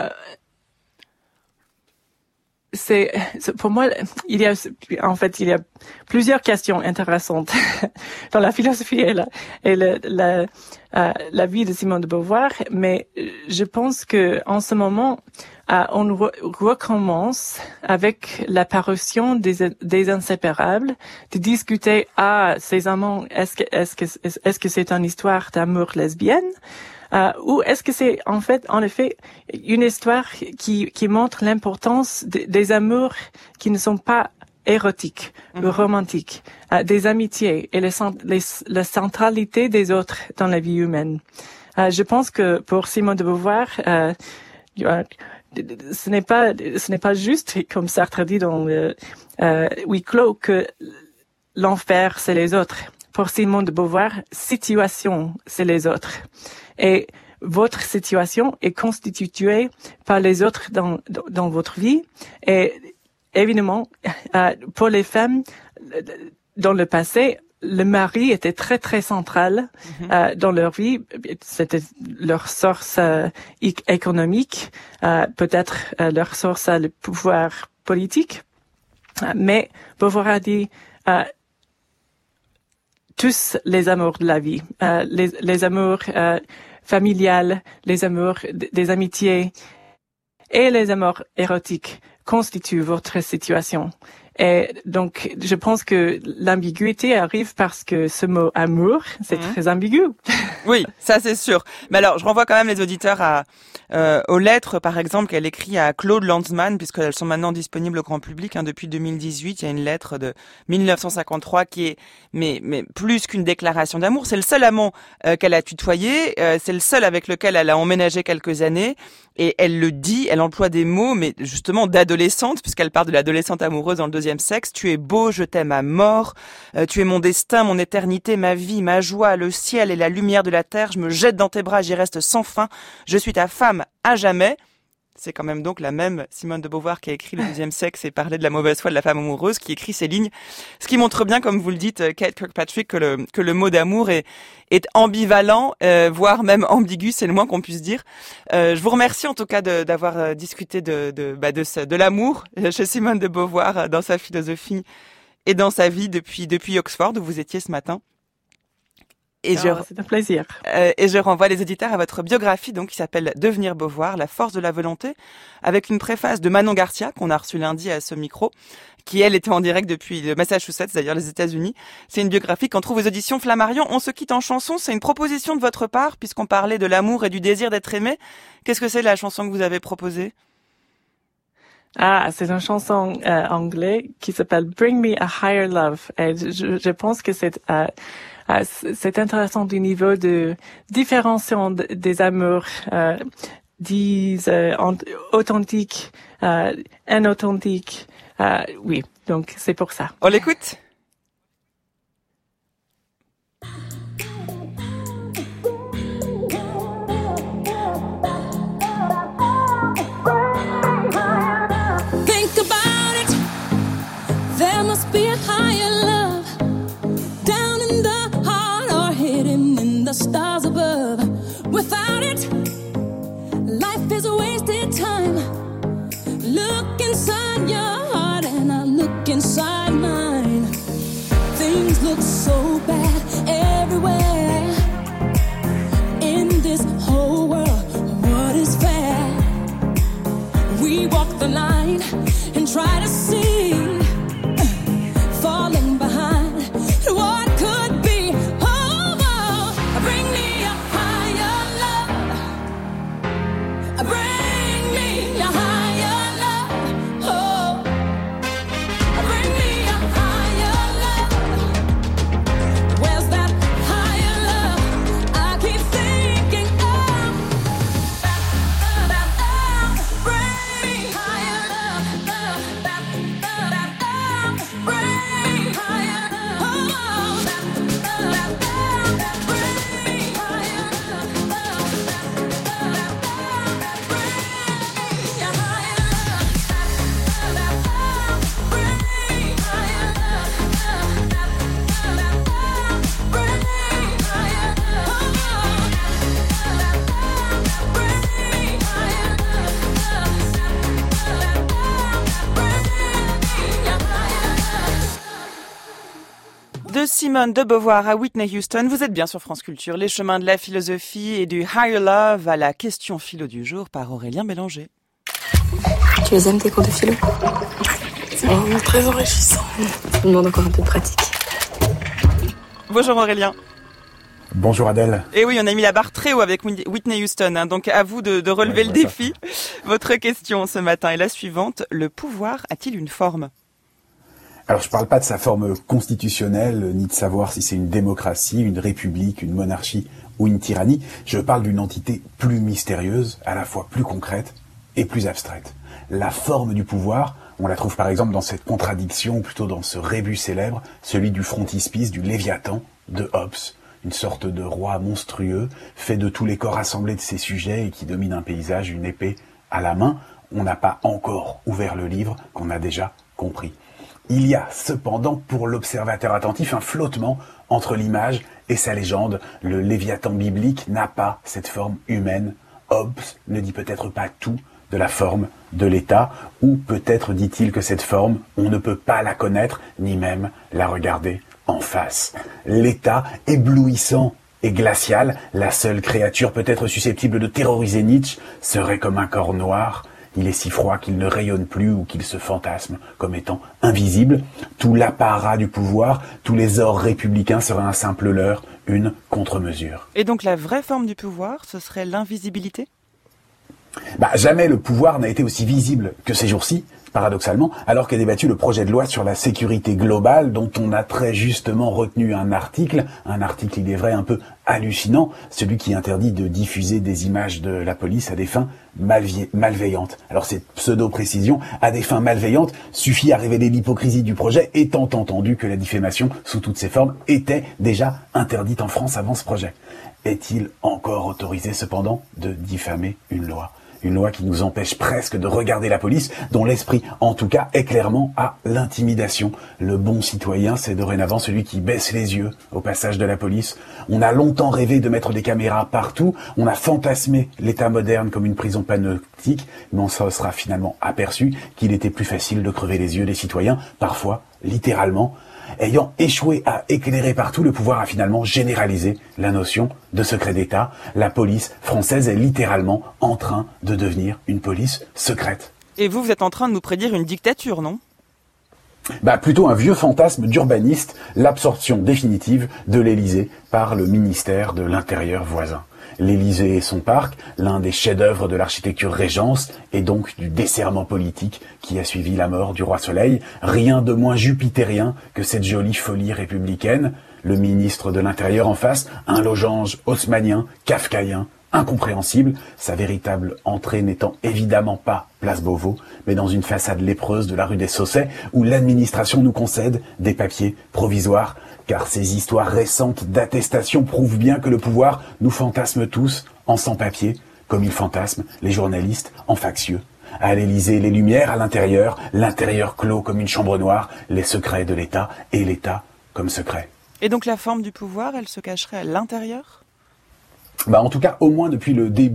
pour moi, il y a plusieurs questions intéressantes dans la philosophie et la vie de Simone de Beauvoir, mais je pense que en ce moment, on recommence avec la parution des Inséparables de discuter ces amants, est-ce que c'est une histoire d'amour lesbienne? Ou est-ce que c'est en effet une histoire qui montre l'importance des amours qui ne sont pas érotiques ou romantiques, des amitiés et la centralité des autres dans la vie humaine. Je pense que pour Simone de Beauvoir, ce n'est pas juste, comme Sartre dit dans Huis clos, que l'enfer c'est les autres. Pour Simone de Beauvoir, situation c'est les autres. Et votre situation est constituée par les autres dans votre vie. Et évidemment, pour les femmes, dans le passé, le mari était très très central dans leur vie. C'était leur source économique, peut-être leur source le pouvoir politique. Mais Beauvoir a dit tous les amours de la vie, les amours familiales, les amours des amitiés et les amours érotiques constituent votre situation. Et donc, je pense que l'ambiguïté arrive parce que ce mot amour, c'est très ambigu. Oui, ça c'est sûr. Mais alors, je renvoie quand même les auditeurs aux lettres, par exemple, qu'elle écrit à Claude Lanzmann, puisqu'elles sont maintenant disponibles au grand public. Depuis 2018, il y a une lettre de 1953 qui est mais plus qu'une déclaration d'amour. C'est le seul amant qu'elle a tutoyé. C'est le seul avec lequel elle a emménagé quelques années. Et elle le dit, elle emploie des mots, mais justement d'adolescente, puisqu'elle parle de l'adolescente amoureuse dans le deuxième sexe. Tu es beau, je t'aime à mort. Tu es mon destin, mon éternité, ma vie, ma joie, le ciel et la lumière de la terre. Je me jette dans tes bras, j'y reste sans fin. Je suis ta femme à jamais. C'est quand même donc la même Simone de Beauvoir qui a écrit Le deuxième sexe et parlé de la mauvaise foi de la femme amoureuse, qui écrit ces lignes. Ce qui montre bien, comme vous le dites, Kate Kirkpatrick, que le mot d'amour est ambivalent, voire même ambigu, c'est le moins qu'on puisse dire. Je vous remercie en tout cas d'avoir discuté de l'amour chez Simone de Beauvoir dans sa philosophie et dans sa vie depuis Oxford où vous étiez ce matin. C'est un plaisir. Et je renvoie les auditeurs à votre biographie, donc, qui s'appelle Devenir Beauvoir, la force de la volonté, avec une préface de Manon Garcia, qu'on a reçue lundi à ce micro, qui, elle, était en direct depuis le Massachusetts, d'ailleurs les États-Unis. C'est une biographie qu'on trouve aux éditions Flammarion. On se quitte en chanson. C'est une proposition de votre part, puisqu'on parlait de l'amour et du désir d'être aimé. Qu'est-ce que c'est la chanson que vous avez proposée? C'est une chanson anglaise qui s'appelle Bring Me a Higher Love. Et je pense que c'est intéressant du niveau de différenciation des amours, authentiques, inauthentiques. Oui, donc c'est pour ça. On l'écoute? Think about it. There must be a higher love down in the heart or hidden in the stars above. Without it, life is a wasted time. Look inside your heart and I look inside mine. Things look so bad everywhere in this whole world. What is fair? We walk the line and try to see, falling behind what could be. Oh, bring me a higher love. Bring me a higher love. Oh, bring me a higher love. Where's that higher love? I keep thinking of. Bring me higher love. Bring me higher love. Oh, bring me higher love. De Simone de Beauvoir à Whitney Houston, vous êtes bien sur France Culture, les chemins de la philosophie et du Higher Love à la question philo du jour par Aurélien Bélanger. Tu les aimes tes cours de philo? C'est vraiment très enrichissant. Ça me demande encore un peu de pratique. Bonjour Aurélien. Bonjour Adèle. Et oui, on a mis la barre très haut avec Whitney Houston, donc à vous de relever le défi. Votre question ce matin est la suivante. Le pouvoir a-t-il une forme? Alors je parle pas de sa forme constitutionnelle, ni de savoir si c'est une démocratie, une république, une monarchie ou une tyrannie. Je parle d'une entité plus mystérieuse, à la fois plus concrète et plus abstraite. La forme du pouvoir, on la trouve par exemple dans cette contradiction, ou plutôt dans ce rébus célèbre, celui du frontispice du Léviathan de Hobbes, une sorte de roi monstrueux, fait de tous les corps assemblés de ses sujets et qui domine un paysage, une épée à la main. On n'a pas encore ouvert le livre qu'on a déjà compris. Il y a cependant, pour l'observateur attentif, un flottement entre l'image et sa légende. Le Léviathan biblique n'a pas cette forme humaine. Hobbes ne dit peut-être pas tout de la forme de l'État, ou peut-être dit-il que cette forme, on ne peut pas la connaître, ni même la regarder en face. L'État, éblouissant et glacial, la seule créature peut-être susceptible de terroriser Nietzsche, serait comme un corps noir Il est si froid qu'il ne rayonne plus ou qu'il se fantasme comme étant invisible. Tout l'apparat du pouvoir, tous les ors républicains seraient un simple leurre, une contre-mesure. Et donc la vraie forme du pouvoir, ce serait l'invisibilité ? Jamais le pouvoir n'a été aussi visible que ces jours-ci, paradoxalement, alors qu'est débattu le projet de loi sur la sécurité globale, dont on a très justement retenu un article, il est vrai, un peu hallucinant, celui qui interdit de diffuser des images de la police à des fins malveillantes. Alors cette pseudo-précision, à des fins malveillantes, suffit à révéler l'hypocrisie du projet, étant entendu que la diffamation, sous toutes ses formes, était déjà interdite en France avant ce projet. Est-il encore autorisé, cependant, de diffamer une loi ? Une loi qui nous empêche presque de regarder la police, dont l'esprit, en tout cas, est clairement à l'intimidation. Le bon citoyen, c'est dorénavant celui qui baisse les yeux au passage de la police. On a longtemps rêvé de mettre des caméras partout, on a fantasmé l'État moderne comme une prison panoptique, mais on se sera finalement aperçu qu'il était plus facile de crever les yeux des citoyens, parfois, littéralement. Ayant échoué à éclairer partout, le pouvoir a finalement généralisé la notion de secret d'État. La police française est littéralement en train de devenir une police secrète. Et vous êtes en train de nous prédire une dictature, non ? Plutôt un vieux fantasme d'urbaniste, l'absorption définitive de l'Élysée par le ministère de l'Intérieur voisin. L'Élysée et son parc, l'un des chefs-d'œuvre de l'architecture régence et donc du desserrement politique qui a suivi la mort du roi Soleil, rien de moins jupitérien que cette jolie folie républicaine. Le ministre de l'Intérieur en face, un losange haussmannien, kafkaïen, incompréhensible, sa véritable entrée n'étant évidemment pas place Beauvau, mais dans une façade lépreuse de la rue des Saussets, où l'administration nous concède des papiers provisoires, car ces histoires récentes d'attestation prouvent bien que le pouvoir nous fantasme tous en sans-papiers, comme il fantasme les journalistes en factieux. À l'Élysée, les lumières à l'intérieur clos comme une chambre noire, les secrets de l'État et l'État comme secret. Et donc la forme du pouvoir, elle se cacherait à l'intérieur ? En tout cas, au moins depuis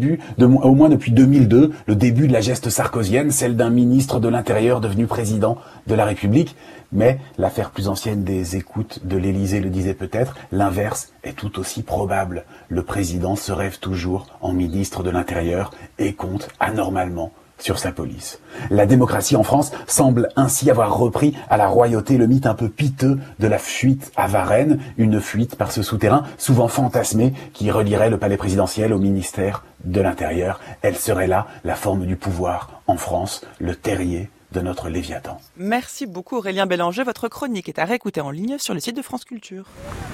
2002, le début de la geste sarkozienne, celle d'un ministre de l'Intérieur devenu président de la République. Mais l'affaire plus ancienne des écoutes de l'Élysée le disait peut-être, l'inverse est tout aussi probable. Le président se rêve toujours en ministre de l'Intérieur et compte anormalement sur sa police. La démocratie en France semble ainsi avoir repris à la royauté le mythe un peu piteux de la fuite à Varennes, une fuite par ce souterrain souvent fantasmé qui relierait le palais présidentiel au ministère de l'Intérieur. Elle serait là la forme du pouvoir en France, le terrier de notre Léviathan. Merci beaucoup Aurélien Bélanger, votre chronique est à réécouter en ligne sur le site de France Culture.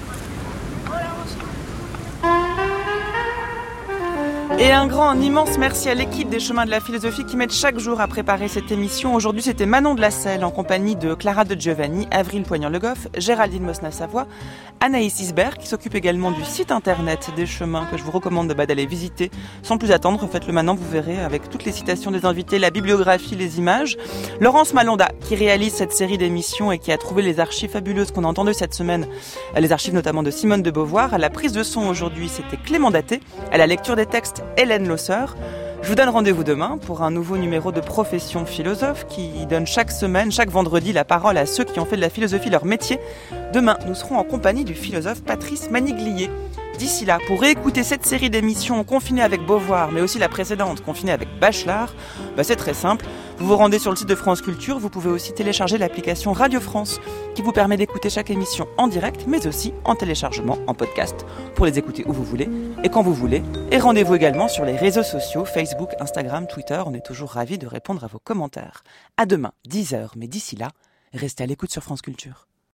Et un immense merci à l'équipe des Chemins de la Philosophie qui m'aide chaque jour à préparer cette émission. Aujourd'hui, c'était Manon de la Selle en compagnie de Clara de Giovanni, Avril Poignant-Le Goff, Géraldine Mosna-Savoie, Anaïs Isbert qui s'occupe également du site internet des Chemins que je vous recommande d'aller visiter. Sans plus attendre, faites-le maintenant, vous verrez avec toutes les citations des invités, la bibliographie, les images. Laurence Malonda qui réalise cette série d'émissions et qui a trouvé les archives fabuleuses qu'on a entendues cette semaine, les archives notamment de Simone de Beauvoir. À la prise de son aujourd'hui, c'était Clément Daté, à la lecture des textes, Hélène Losseur. Je vous donne rendez-vous demain pour un nouveau numéro de Profession Philosophe qui donne chaque semaine, chaque vendredi, la parole à ceux qui ont fait de la philosophie leur métier. Demain, nous serons en compagnie du philosophe Patrice Maniglier. D'ici là, pour réécouter cette série d'émissions confinées avec Beauvoir, mais aussi la précédente, confinée avec Bachelard, c'est très simple. Vous vous rendez sur le site de France Culture, vous pouvez aussi télécharger l'application Radio France qui vous permet d'écouter chaque émission en direct, mais aussi en téléchargement, en podcast, pour les écouter où vous voulez et quand vous voulez. Et rendez-vous également sur les réseaux sociaux, Facebook, Instagram, Twitter. On est toujours ravis de répondre à vos commentaires. À demain, 10h, mais d'ici là, restez à l'écoute sur France Culture.